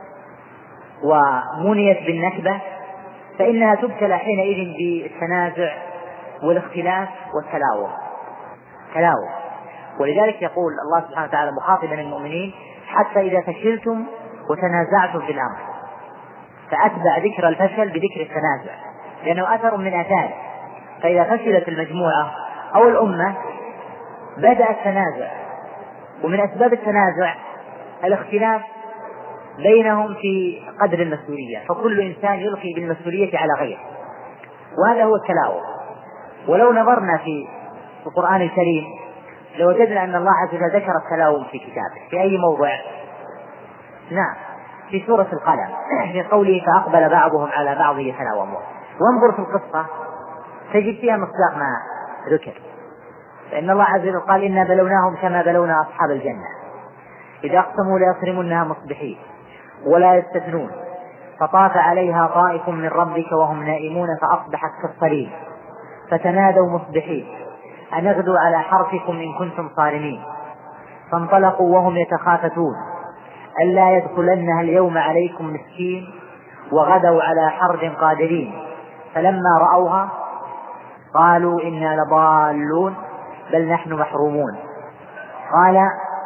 ومنيت بالنكبة فإنها تبتلى حينئذ بالتنازع والاختلاف والتلاوم تلاوم. ولذلك يقول الله سبحانه وتعالى مخاطبا المؤمنين: حتى إذا فشلتم وتنازعتم في الأمر، فأتبع ذكر الفشل بذكر التنازع لأنه أثر من آثاره. فإذا فشلت المجموعة أو الأمة بدأ التنازع، ومن أسباب التنازع الاختلاف بينهم في قدر المسؤولية، فكل إنسان يلقي بالمسؤولية على غيره، وهذا هو التلاوم. ولو نظرنا في القرآن الكريم لوجدنا أن الله عز وجل ذكر التلاوم في كتابه في أي موضع؟ نعم، في سورة القلم في قوله: فأقبل بعضهم على بعض يتلاومون. وانظر في القصة تجد فيها مصداق ما ذكر، فإن الله عز وجل قال: إنا بلوناهم كما بلونا أصحاب الجنة إذا أقسموا ليصرمنها مصبحين ولا يستثنون فطاف عليها طائف من ربك وهم نائمون فأصبحت كالصريم فتنادوا مصبحين أن اغدوا على حرثكم إن كنتم صارمين فانطلقوا وهم يتخافتون ألا يدخلنها اليوم عليكم مسكين وغدوا على حرد قادرين فلما رأوها قالوا إنا لضالون بل نحن محرومون. قال: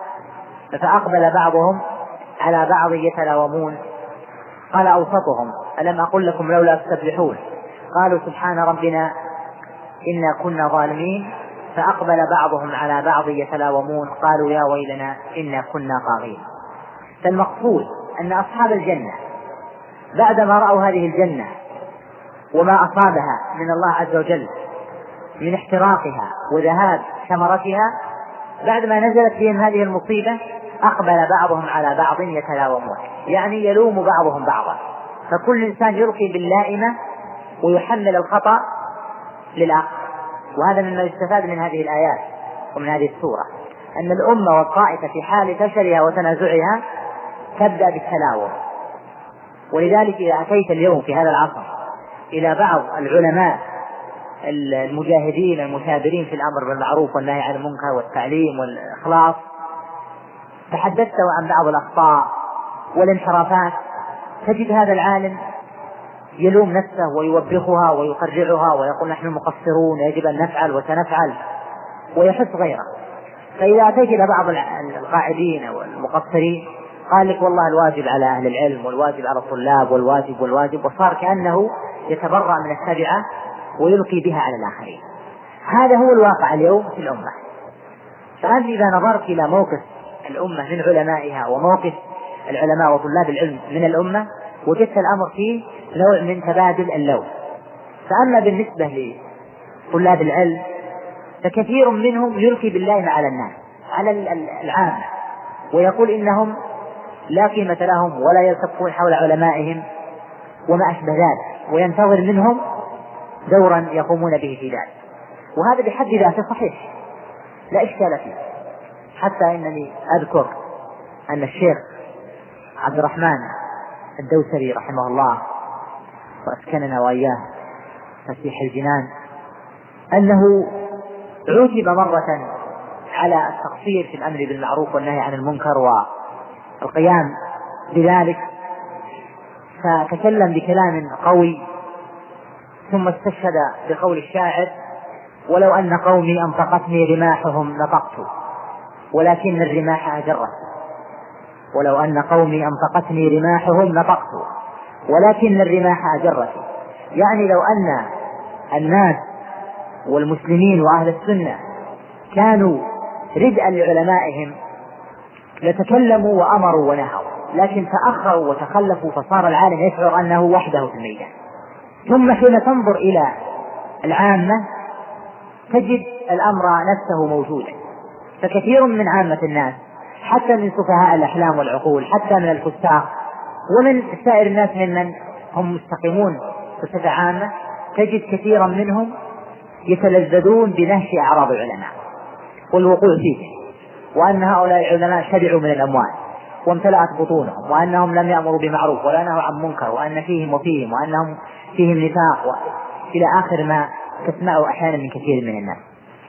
فأقبل بعضهم على بعض يتلاومون. قال أوسطهم: ألم أقل لكم لولا تسبحون؟ قالوا سبحان ربنا إنا كنا ظالمين. فأقبل بعضهم على بعض يتلاومون قالوا يا ويلنا إنا كنا طاغين. فالمقصود أن أصحاب الجنة بعدما رأوا هذه الجنة وما أصابها من الله عز وجل من احتراقها وذهاب ثمرتها، بعدما نزلت بهم هذه المصيبة أقبل بعضهم على بعض يتلاومون، يعني يلوم بعضهم بعضا، فكل إنسان يلقي باللائمة ويحمل الخطأ للآخر. وهذا مما يستفاد من هذه الآيات ومن هذه السورة، أن الأمة والطائفة في حال فشلها وتنازعها تبدأ بالتلاوم. ولذلك إذا أتيت اليوم في هذا العصر إلى بعض العلماء المجاهدين المثابرين في الأمر بالمعروف والنهي عن المنكر والتعليم والإخلاص، تحدثت عن بعض الأخطاء والانحرافات، تجد هذا العالم يلوم نفسه ويوبخها ويقرعها ويقول نحن مقصرون يجب أن نفعل وسنفعل ويحث غيره. فإذا أتيت إلى بعض القاعدين والمقصرين قال لك والله الواجب على أهل العلم والواجب على الطلاب والواجب والواجب، وصار كأنه يتبرأ من التبعة ويلقي بها على الآخرين. هذا هو الواقع اليوم في الأمة. فأنت إذا نظرت إلى موقف الأمة من علمائها وموقف العلماء وطلاب العلم من الأمة وجدت الأمر فيه نوع من تبادل اللوم. فأما بالنسبة لطلاب العلم فكثير منهم يلقي باللائمة على الناس على العامة ويقول إنهم لا قيمة لهم ولا يلتفون حول علمائهم وما أشبه ذلك، وينتظر منهم دورا يقومون به في ذلك. وهذا بحد ذاته صحيح لا إشكال فيه، حتى إنني أذكر أن الشيخ عبد الرحمن الدوسري رحمه الله وأسكننا وإياه فسيح الجنان أنه عوتب مرة على التقصير في الأمر بالمعروف والنهي عن المنكر والقيام بذلك، فتكلم بكلام قوي ثم استشهد بقول الشاعر: ولو أن قومي أنطقتني رماحهم نطقت ولكن الرماح أجرت. ولو أن قومي أنطقتني رماحهم نطقت ولكن الرماح أجرت، يعني لو أن الناس والمسلمين وأهل السنة كانوا ردءا لعلمائهم لتكلموا وأمروا ونهوا، لكن تأخروا وتخلفوا فصار العالم يشعر أنه وحده في الميدان. ثم حين تنظر إلى العامة تجد الأمر نفسه موجودا، فكثير من عامة الناس حتى من سفهاء الأحلام والعقول حتى من الفساق ومن سائر الناس ممن هم مستقيمون بصفة عامة تجد كثيرا منهم يتلذذون بنهش أعراض العلماء والوقوع فيه، وأن هؤلاء العلماء شبعوا من الأموال وامتلأت بطونهم، وأنهم لم يأمروا بمعروف ولا نهوا عن منكر، وأن فيهم وفيهم وأنهم فيهم نفاق إلى آخر ما تسمعه أحيانا من كثير من الناس.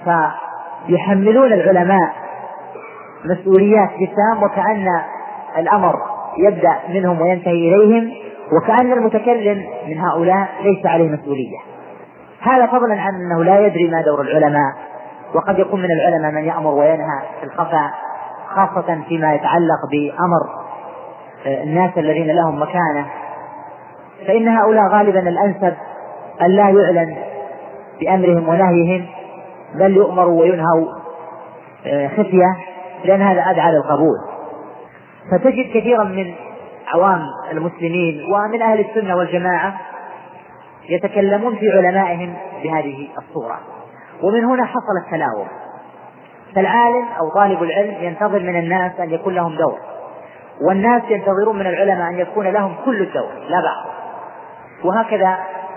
فيحملون العلماء مسؤوليات جسام وكأن الأمر يبدأ منهم وينتهي إليهم، وكأن المتكلم من هؤلاء ليس عليه مسؤولية. هذا فضلا عن أنه لا يدري ما دور العلماء، وقد يكون من العلماء من يأمر وينهى في الخفاء، خاصة فيما يتعلق بأمر الناس الذين لهم مكانة، فإن هؤلاء غالبا الأنسب أن لا يعلن بأمرهم ونهيهم، بل يؤمروا وينهوا خفية، لأن هذا أدعى للقبول. فتجد كثيرا من عوام المسلمين ومن أهل السنة والجماعة يتكلمون في علمائهم بهذه الصورة، ومن هنا حصل التلاوم. فالعالم أو طالب العلم ينتظر من الناس أن يكون لهم دور، والناس ينتظرون من العلماء أن يكون لهم كل الدور لا بعض، وهكذا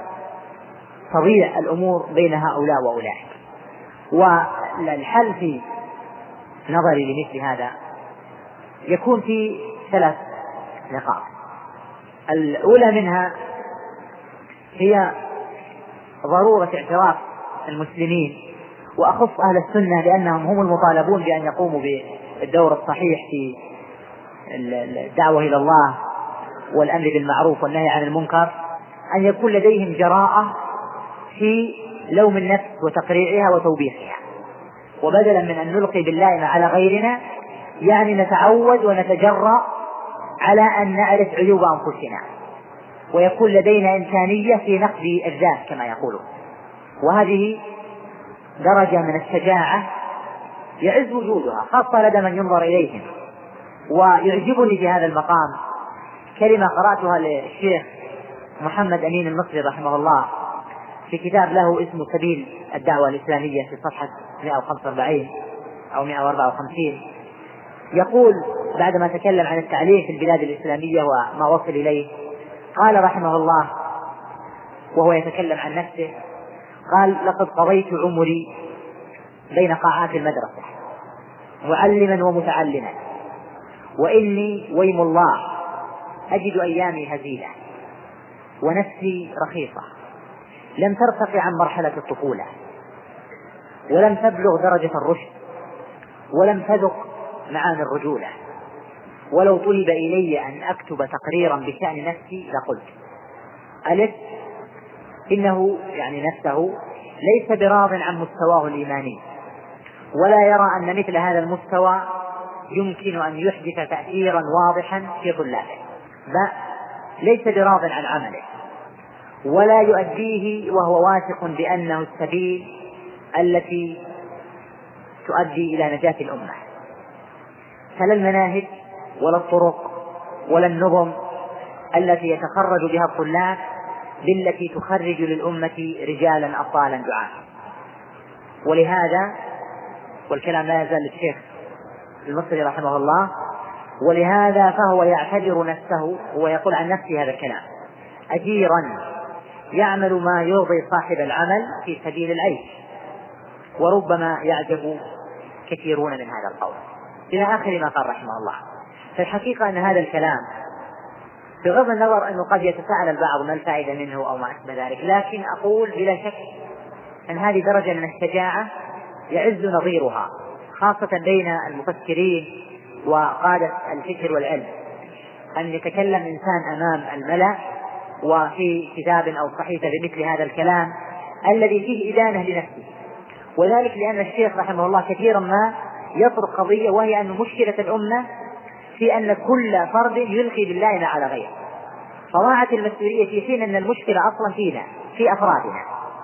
تضيع الأمور بين هؤلاء وأولئك. والحل في نظري لمثل هذا يكون في ثلاث نقاط. الأولى منها هي ضرورة اعتراف المسلمين وأخص أهل السنة، لأنهم هم المطالبون بأن يقوموا بالدور الصحيح في الدعوة إلى الله والأمر بالمعروف والنهي عن المنكر، أن يكون لديهم جراءة في لوم النفس وتقريعها وتوبيخها، وبدلا من أن نلقي باللائم على غيرنا يعني نتعود ونتجرأ على أن نعرف عيوب أنفسنا، ويكون لدينا إمكانية في نقد الذات كما يقولون. وهذه درجة من الشجاعة يعز وجودها خاصة لدى من ينظر إليهم. ويعجبني في هذا المقام كلمة قرأتها للشيخ محمد أمين المصري رحمه الله في كتاب له اسمه سبيل الدعوة الإسلامية في صفحة مئة وخمسة وأربعين أو مئة وأربعة وخمسين، يقول بعدما تكلم عن التعليم في البلاد الإسلامية وما وصل إليه، قال رحمه الله وهو يتكلم عن نفسه، قال: لقد قضيت عمري بين قاعات المدرسة معلما ومتعلما، وإني ويم الله أجد أيامي هزيلة ونفسي رخيصة، لم ترتقي عن مرحلة الطفولة، ولم تبلغ درجة الرشد، ولم تذق معاني الرجولة، ولو طلب إلي أن أكتب تقريرا بشأن نفسي لقلت: ألف إنه يعني نفسه ليس براض عن مستواه الإيماني، ولا يرى أن مثل هذا المستوى يمكن أن يحدث تأثيرا واضحا في طلابه، بل ليس براض عن عمله ولا يؤديه وهو واثق بأنه السبيل التي تؤدي إلى نجاة الأمة، فلا المناهج ولا الطرق ولا النظم التي يتخرج بها الطلاب بالتي تخرج للأمة رجالا أبطالا دعاة. ولهذا، والكلام لا يزال للشيخ المصري رحمه الله، ولهذا فهو يعتبر نفسه ويقول عن نفسه هذا الكلام: أجيرا يعمل ما يرضي صاحب العمل في سبيل العيش، وربما يعجب كثيرون من هذا القول، إلى آخر ما قال رحمه الله. فالحقيقة أن هذا الكلام بغض النظر أنه قد يتساءل البعض ما الفائدة منه أو ما أشبه ذلك، لكن أقول بلا شك أن هذه درجة من الشجاعة يعز نظيرها، خاصة بين المفكرين وقادة الفكر والعلم، أن يتكلم إنسان أمام الملأ وفي كتاب أو صحيفة بمثل هذا الكلام الذي فيه إدانة لنفسه. وذلك لأن الشيخ رحمه الله كثيرا ما يطرق قضية، وهي أن مشكلة الأمة في أن كل فرد يلقي بالله ما على غيره، فضاعت المسؤولية في حين أن المشكلة أصلا فينا في أفرادنا،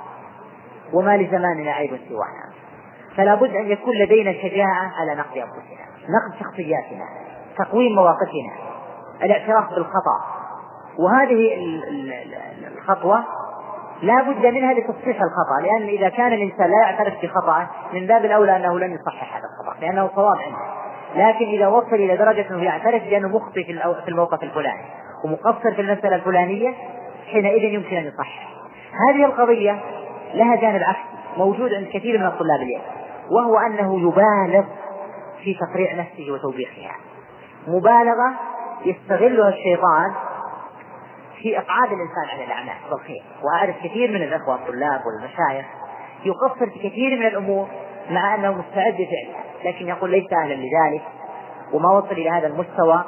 وما لزماننا عيب سوانا. فلا بد أن يكون لدينا شجاعة على نقد أنفسنا، نقد شخصياتنا، تقويم مواقفنا، الاعتراف بالخطأ. وهذه الخطوة لا بد منها لتصحيح الخطأ، لأن إذا كان الإنسان لا يعترف بخطأه من باب الأولى أنه لن يصحح هذا الخطأ لأنه صواب عنده. لكن إذا وصل إلى درجة أنه يعترف بأنه مخطئ في الموقف الفلاني ومقصر في المسألة الفلانية، حينئذ يمكن أن يصحح. هذه القضية لها جانب عكسي موجود عند كثير من الطلاب اليوم، وهو أنه يبالغ في تقريع نفسه وتوبيخها، مبالغة يستغلها الشيطان في إقعاد الإنسان عن الأعمال والخير. وأعرف كثير من الأخوة الطلاب والمشايخ يقصر في كثير من الأمور مع أنه مستعد فعلها، لكن يقول ليس أهلا لذلك وما وصل إلى هذا المستوى،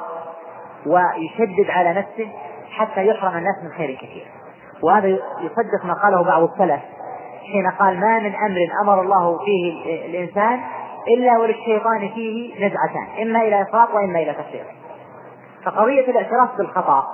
ويشدد على نفسه حتى يحرم الناس من خير كثير. وهذا يصدق ما قاله بعض السلف حين قال: ما من أمر أمر الله فيه الإنسان إلا وللشيطان فيه نزعتان، إما إلى إفراط وإما إلى تفريط. فقضية الاعتراف بالخطأ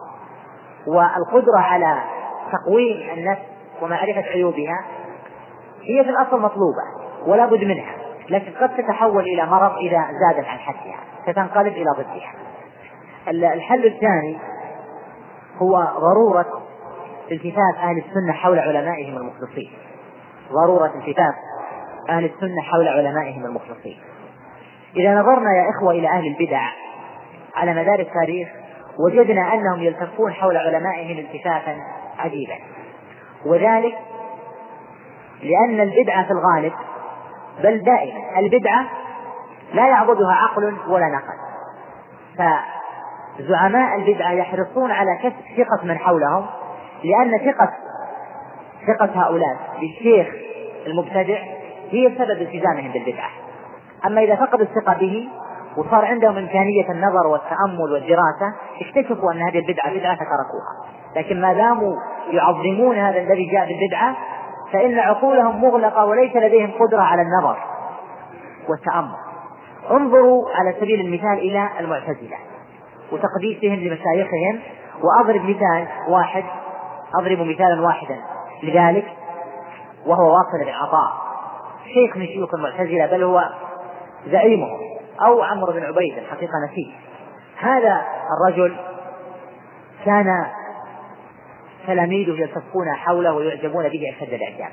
والقدرة على تقويم النفس ومعرفة عيوبها هي في الأصل مطلوبة ولا بد منها، لكن قد تتحول إلى مرض إذا زادت عن حدها، ستنقلب إلى ضدها. الحل الثاني هو ضرورة التفاف أهل السنة حول علمائهم المخلصين، ضرورة التفاف أهل السنة حول علمائهم المخلصين. إذا نظرنا يا إخوة إلى أهل البدع على مدار التاريخ وجدنا أنهم يلتفون حول علمائهم التفافا عجيبا، وذلك لأن البدعة في الغالب بل دائما البدعة لا يعبدها عقل ولا نقل، فزعماء البدعة يحرصون على كسب ثقة من حولهم، لأن ثقة ثقة هؤلاء بالشيخ المبتدع هي سبب التزامهم بالبدعة. أما إذا فقدوا الثقة به وصار عندهم إمكانية النظر والتأمل والدراسة اكتشفوا أن هذه البدعة بدعة فتركوها. لكن ما داموا يعظمون هذا الذي جاء بالبدعة فإن عقولهم مغلقة وليس لديهم قدرة على النظر والتأمل. انظروا على سبيل المثال إلى المعتزلة وتقديسهم لمشايخهم، وأضرب مثال واحد أضرب مثالا واحدا لذلك، وهو واصل بن عطاء، شيخ من شيوخ المعتزلة بل هو زعيمهم، أو عمرو بن عبيد الحقيقة نسيه. هذا الرجل كان تلاميذه يلتفون حوله ويعجبون به أشد الإعجاب،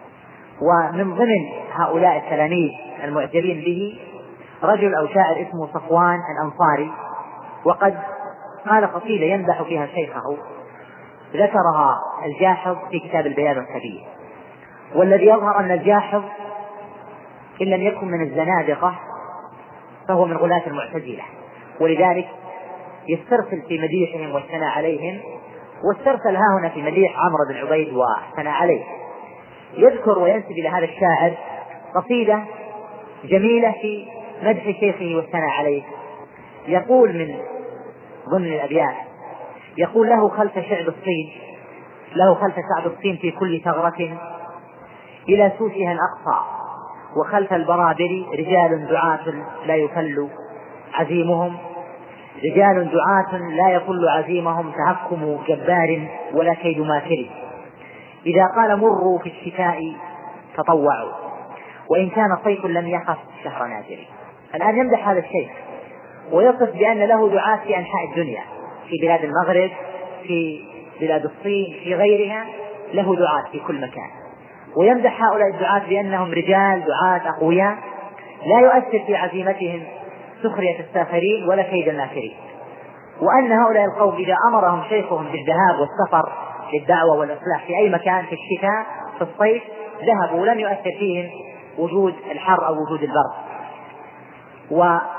ومن ضمن هؤلاء التلاميذ المعجبين به رجل أو شاعر اسمه صفوان الأنصاري، وقد قال قصيدة يمدح فيها شيخه ذكرها الجاحظ في كتاب البيان والتبيين. والذي يظهر أن الجاحظ إن لم يكن من الزنادقة فهو من غلاة المعتزلة، ولذلك يسترسل في مديحهم والثناء عليهم، واسترسل ها هنا في مديح عمرو بن عبيد والثناء عليه. يذكر وينسب إلى هذا الشاعر قصيدة جميلة في مدح شيخه والثناء عليه. يقول من ضمن الأبيات، يقول: له خلف شعب الصين له خلف شعب الصين في كل ثغرة إلى سوسها الأقصى، وخلف البرابر رجال دعاة لا يفل عزيمهم رجال دعاة لا يفل عزيمهم تهكم جبار ولا كيد ماكر، إذا قال مروا في الشتاء تطوعوا وإن كان صيف لم يخف شهر ناجر. الآن يمدح هذا الشيخ ويصف بأن له دعاة في أنحاء الدنيا، في بلاد المغرب، في بلاد الصين، في غيرها، له دعاة في كل مكان، ويمدح هؤلاء الدعاة بأنهم رجال دعاة أقوياء لا يؤثر في عزيمتهم سخرية الساخرين ولا كيد الماكرين، وأن هؤلاء القوم إذا أمرهم شيخهم بالذهاب والسفر للدعوة والإصلاح في أي مكان في الشتاء في الصيف ذهبوا ولم يؤثر فيهم وجود الحر أو وجود البرد.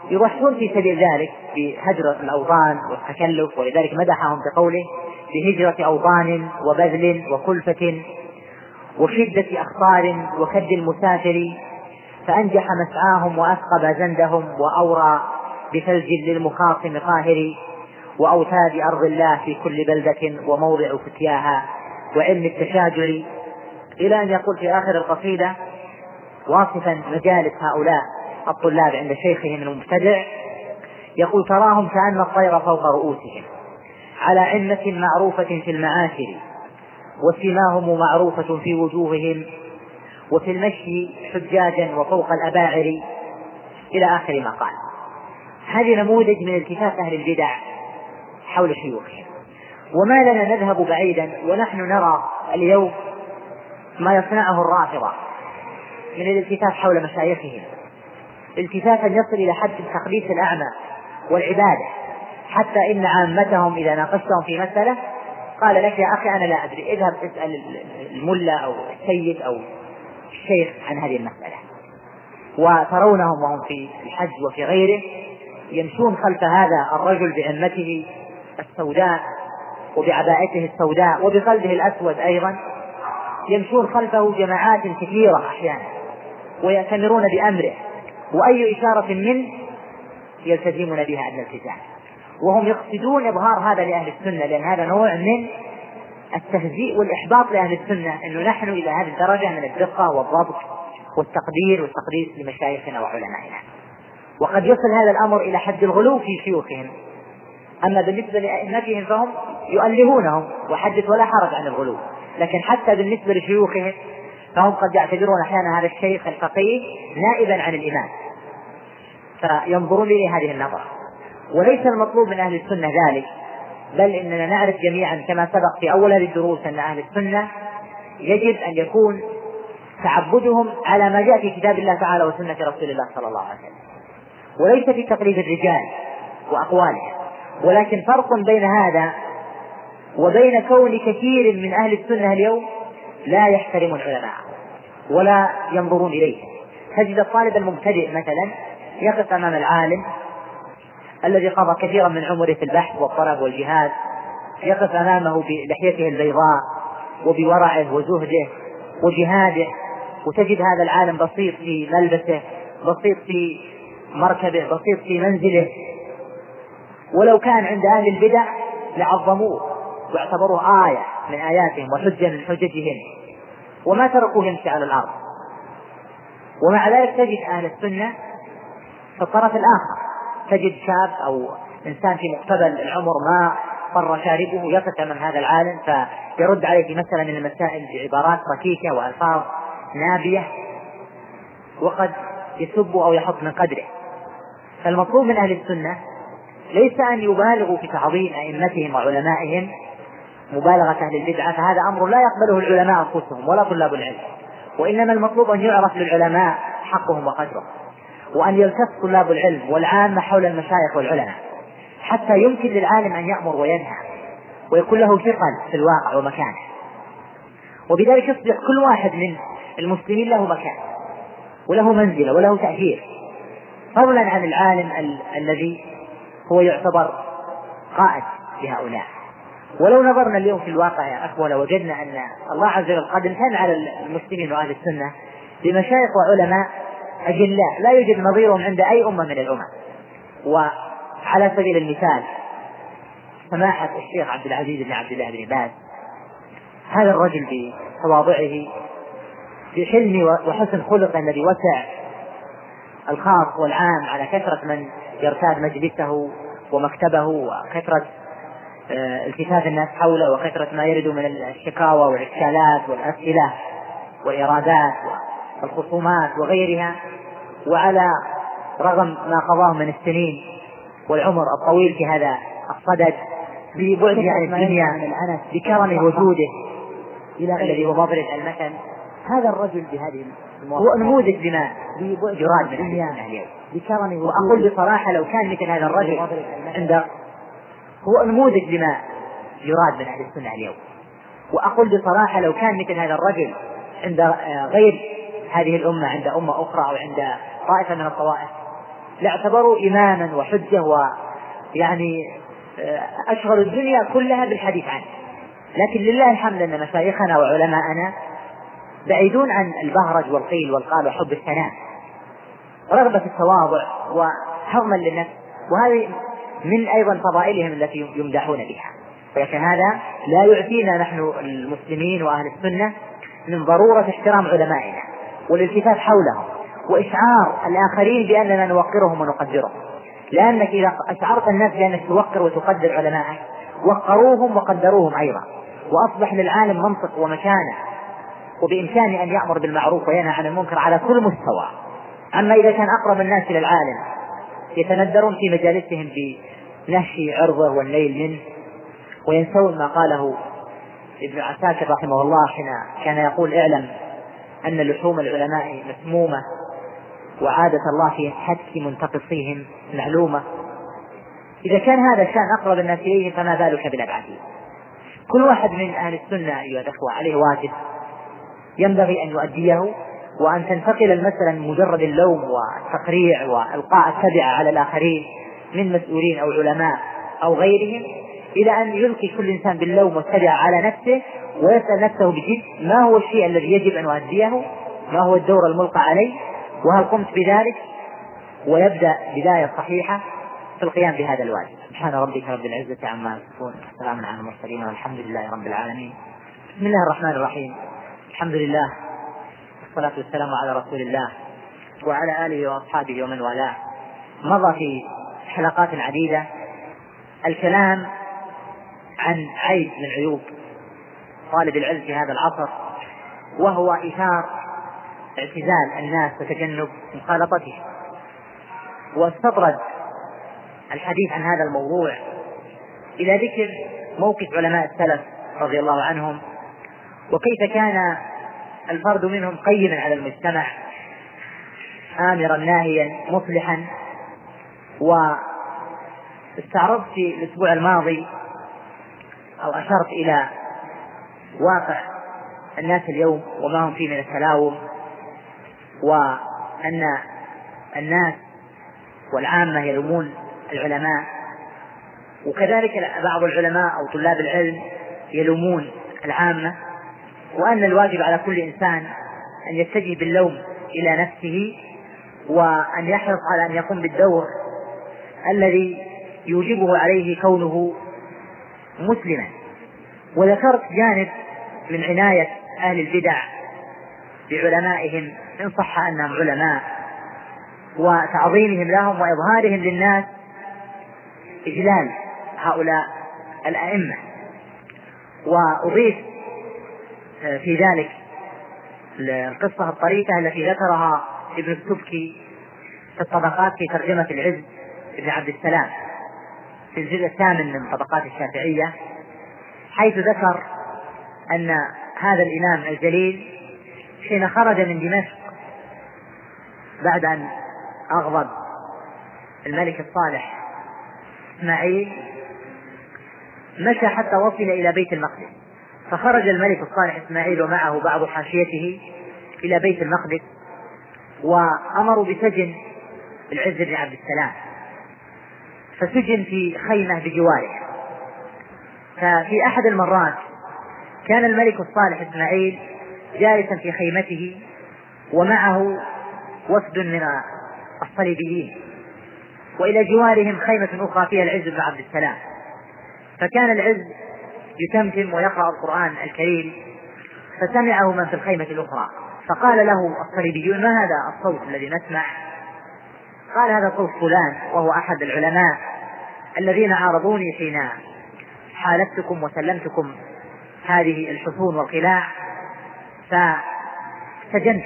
يضحون في سبيل ذلك بهجر الأوطان والتكلف، ولذلك مدحهم بقوله بهجرة أوطان وبذل وكلفة وشدة أخطار وكد المسافر، فأنجح مسعاهم وأثقب زندهم وأورى بثلج للمخاصم قاهر، وأوتاد أرض الله في كل بلدة وموضع فتياها وعلم التشاجر، إلى أن يقول في آخر القصيدة واصفا مجالس هؤلاء الطلاب عند شيخهم المبتدع، يقول تراهم كأن الطير فوق رؤوسهم على علمة معروفة في المعاشر، وسماهم معروفة في وجوههم، وفي المشي حجاجا وفوق الأباعر، إلى آخر ما قال. هذه نموذج من التفات أهل البدع حول شيوخهم. وما لنا نذهب بعيدا ونحن نرى اليوم ما يصنعه الرافضة من الالتفات حول مشايخهم، التفاتا يصل إلى حد التقديس الأعمى والعبادة، حتى إن عامتهم إذا ناقشتهم في مسألة قال لك يا أخي أنا لا أدري، اذهب اسأل الملا أو السيد أو الشيخ عن هذه المسألة. وترونهم وهم في الحج وفي غيره يمشون خلف هذا الرجل بعمته السوداء وبعبائته السوداء وبقلبه الأسود أيضا، يمشون خلفه جماعات كثيرة أحيانا ويأتمرون بأمره، وأي إشارة منه يلتزمون بها الالتزام، وهم يقصدون إظهار هذا لأهل السنة، لأن هذا نوع من التهزيء والإحباط لأهل السنة، أنه نحن إلى هذه الدرجة من الدقة والضبط والتقدير والتقديس لمشايخنا وعلمائنا. وقد يصل هذا الأمر إلى حد الغلو في شيوخهم. أما بالنسبة لأئمتهم فهم يؤلهونهم وحدث ولا حرج عن الغلو، لكن حتى بالنسبة لشيوخهم فهم قد يعتبرون أحيانا هذا الشيخ الفقيه نائبا عن الإمام، فينظرون إليه هذه النظرة. وليس المطلوب من أهل السنة ذلك، بل إننا نعرف جميعا كما سبق في أول هذه الدروس أن أهل السنة يجب أن يكون تعبدهم على ما جاء في كتاب الله تعالى وسنة رسول الله صلى الله عليه وسلم، وليس في تقليد الرجال وأقوالهم. ولكن فرق بين هذا وبين كون كثير من أهل السنة اليوم لا يحترمون العلماء ولا ينظرون إليه. تجد الطالب المبتدئ مثلا يقف أمام العالم الذي قضى كثيرا من عمره في البحث والطلب والجهاد، يقف أمامه بلحيته البيضاء وبورعه وزهده وجهاده، وتجد هذا العالم بسيط في ملبسه، بسيط في مركبه، بسيط في منزله. ولو كان عند أهل البدع لعظموه واعتبروه آية من آياتهم وحجة من حججهم، وما تركوه يمشي على الأرض. ومع ذلك تجد أهل السنة في الطرف الآخر، تجد شاب أو إنسان في مقتبل العمر ما فر شاربه يقف أمام هذا العالم فيرد عليه مثلا من المسائل بعبارات ركيكة وألفاظ نابية، وقد يسب أو يحط من قدره. فالمطلوب من أهل السنة ليس أن يبالغوا في تعظيم أئمتهم وعلمائهم مبالغة أهل البدعة، فهذا أمر لا يقبله العلماء أنفسهم ولا طلاب العلم، وإنما المطلوب أن يعرف للعلماء حقهم وقدرهم، وأن يلتف طلاب العلم والعامة حول المشايخ والعلماء، حتى يمكن للعالم أن يأمر وينهى ويكون له ثقل في الواقع ومكانه، وبذلك يصبح كل واحد من المسلمين له مكان وله منزلة وله تأثير، فضلا عن العالم ال- الذي هو يعتبر قائد لهؤلاء. ولو نظرنا اليوم في الواقع يا أخوة لوجدنا أن الله عز وجل قد امتن على المسلمين وأهل السنة بمشايخ وعلماء أجلاء لا يوجد نظيرهم عند أي أمة من الأمم. وعلى سبيل المثال سماحة الشيخ عبد العزيز بن عبد الله بن باز، هذا الرجل بتواضعه بحلم وحسن خلق الذي وسع الخاص والعام على كثرة من يرتاد مجلسه ومكتبه، وكثرة التفات الناس حوله، وكثرة ما يرد من الشكاوى والإشكالات والأسئلة والإرادات والخصومات وغيرها، وعلى رغم ما قضاه من السنين والعمر الطويل في هذا الصدد ببعده عن الدنيا بكرم وجوده الذي هو مضرب المثل، هذا الرجل بهذه هو نموذج لما يراد من الدنيا اليوم. وأقول بصراحة لو كان مثل هذا الرجل عند هو نموذج لما يراد من أهل السنة اليوم. وأقول بصراحة لو كان مثل هذا الرجل عند غير هذه الأمة، عند أمة أخرى أو عند طائفة من الطوائف لاعتبروا إماما وحجة ويعني أشغلوا الدنيا كلها بالحديث عنه. لكن لله الحمد أن مشايخنا وعلماءنا بعيدون عن البهرج والقيل والقال وحب الثناء، رغبة التواضع وحرما للنفس، وهذه من أيضا فضائلهم التي يمدحون بها. ولكن هذا لا يعفينا نحن المسلمين وأهل السنة من ضرورة احترام علمائنا والالتفات حولهم وإشعار الآخرين بأننا نوقرهم ونقدرهم، لأنك إذا أشعرت الناس بأنك توقر وتقدر علمائك وقروهم وقدروهم أيضا، وأصبح للعالم منطق ومكانة، وبإمكانه أن يأمر بالمعروف وينهى عن المنكر على كل مستوى. أما إذا كان أقرب الناس إلى العالم يتندرون في مجالسهم بنهش عرضه والنيل منه، وينسون ما قاله ابن عساكر رحمه الله حين كان يقول: اعلم أن لحوم العلماء مسمومة وعادة الله في حك منتقصيهم معلومة. إذا كان هذا الشأن أقرب الناس إليه فما بالك بالأبعدين. كل واحد من أهل السنة أيها الأخوة عليه واجب ينبغي أن يؤديه، وأن تنتقل المسألة من مجرد اللوم والتقريع وإلقاء التبعة على الآخرين من مسؤولين أو علماء أو غيرهم، إلى أن يلقي كل إنسان باللوم والتبعة على نفسه ويسأل نفسه بجد: ما هو الشيء الذي يجب أن أؤديه؟ ما هو الدور الملقى علي؟ وهل قمت بذلك؟ ويبدأ بداية صحيحة في القيام بهذا الواجب. سبحان ربك رب العزة عما يصفون، والسلام على المرسلين، والحمد لله رب العالمين. بسم الله الرحمن الرحيم. الحمد لله والصلاة والسلام على رسول الله وعلى آله وأصحابه ومن والاه. مضى في حلقات عديدة الكلام عن عيب من عيوب طالب العلم في هذا العصر، وهو إثار اعتزال الناس وتجنب مخالطته. واستطرد الحديث عن هذا الموضوع إلى ذكر موقف علماء السلف رضي الله عنهم، وكيف كان الفرد منهم قيما على المجتمع، آمرا ناهيا مصلحا. واستعرضت في الأسبوع الماضي أو أشرت إلى واقع الناس اليوم وما هم فيه من التلاوم، وأن الناس والعامة يلومون العلماء، وكذلك بعض العلماء أو طلاب العلم يلومون العامة، وأن الواجب على كل إنسان أن يتجه باللوم إلى نفسه، وأن يحرص على أن يقوم بالدور الذي يوجبه عليه كونه مسلما. وذكرت جانب من عناية أهل البدع بعلمائهم إن صح أنهم علماء، وتعظيمهم لهم وإظهارهم للناس إجلال هؤلاء الأئمة. وأضيف في ذلك القصة الطريفة التي ذكرها ابن السبكي في الطبقات في ترجمة العز بن عبد السلام في الجزء الثامن من طبقات الشافعية، حيث ذكر أن هذا الإمام الجليل حين خرج من دمشق بعد أن أغضب الملك الصالح إسماعيل مشى حتى وصل إلى بيت المقدس، فخرج الملك الصالح إسماعيل ومعه بعض حاشيته إلى بيت المقدس، وأمروا بسجن العز بن عبد السلام، فسجن في خيمة بجواره. ففي أحد المرات كان الملك الصالح إسماعيل جالسا في خيمته ومعه وفد من الصليبيين، وإلى جوارهم خيمة أخرى فيها العز بن عبد السلام. فكان العز يتمتم ويقرأ القرآن الكريم، فسمعه من في الخيمة الأخرى، فقال له الصليبيون: ما هذا الصوت الذي نسمع؟ قال: هذا صوت فلان، وهو أحد العلماء الذين عارضوني حين حالفتكم وسلمتكم هذه الحصون والقلاع فسجنت.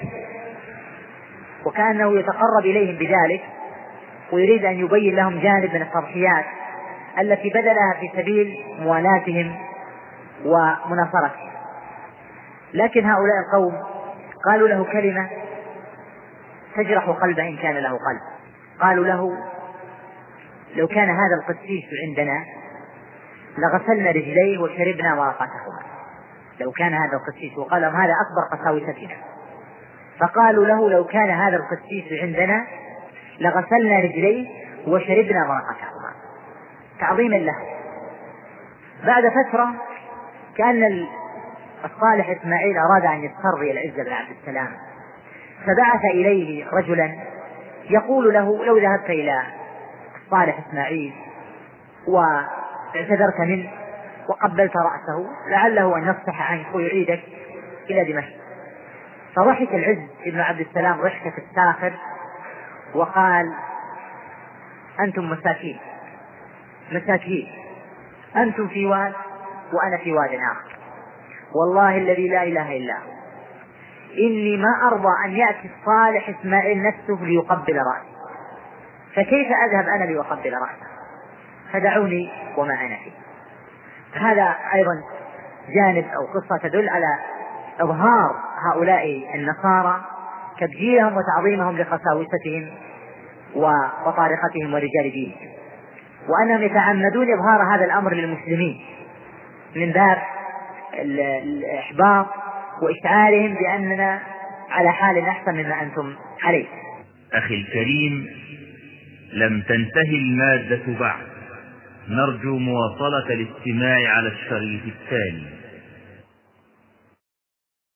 وكأنه يتقرب إليهم بذلك ويريد أن يبين لهم جانب من التضحيات التي بذلها في سبيل موالاتهم ومناصرتهم. لكن هؤلاء القوم قالوا له كلمة تجرح قلبه إن كان له قلب. قالوا له: لو كان هذا القسيس عندنا لغسلنا رجليه وشربنا ورقتهما. لو كان هذا القسيس، وقال لهم: هذا أكبر قساوستنا. فقالوا له: لو كان هذا القسيس عندنا لغسلنا رجليه وشربنا مرقته تعظيما له. بعد فترة كان الصالح إسماعيل أراد أن يسترضي العز بن عبد السلام، فبعث إليه رجلا يقول له: لو ذهبت إلى الصالح إسماعيل واعتذرت منه وقبلت رأسه لعله أن يصفح عنك ويعيدك إلى دمشق. فضحك العز بن عبد السلام ضحكة الساخر وقال: أنتم مساكين مساكين أنتم في واد وأنا في واد آخر، والله الذي لا إله إلا هو إني ما أرضى أن يأتي الصالح إسماعيل نفسه ليقبل رأسي، فكيف أذهب أنا ليقبل رأسه؟ فدعوني وما أنا فيه. هذا أيضا جانب أو قصة تدل على إظهار هؤلاء النصارى تبجيلهم وتعظيمهم لخساوستهم وطارقتهم ورجال دينهم، وأنهم يتعمدون إظهار هذا الأمر للمسلمين من باب الإحباط وإشعارهم بأننا على حال أحسن مما أنتم عليه.
أخي الكريم، لم تنتهي المادة بعد، نرجو مواصلة الاستماع على الشريط الثاني.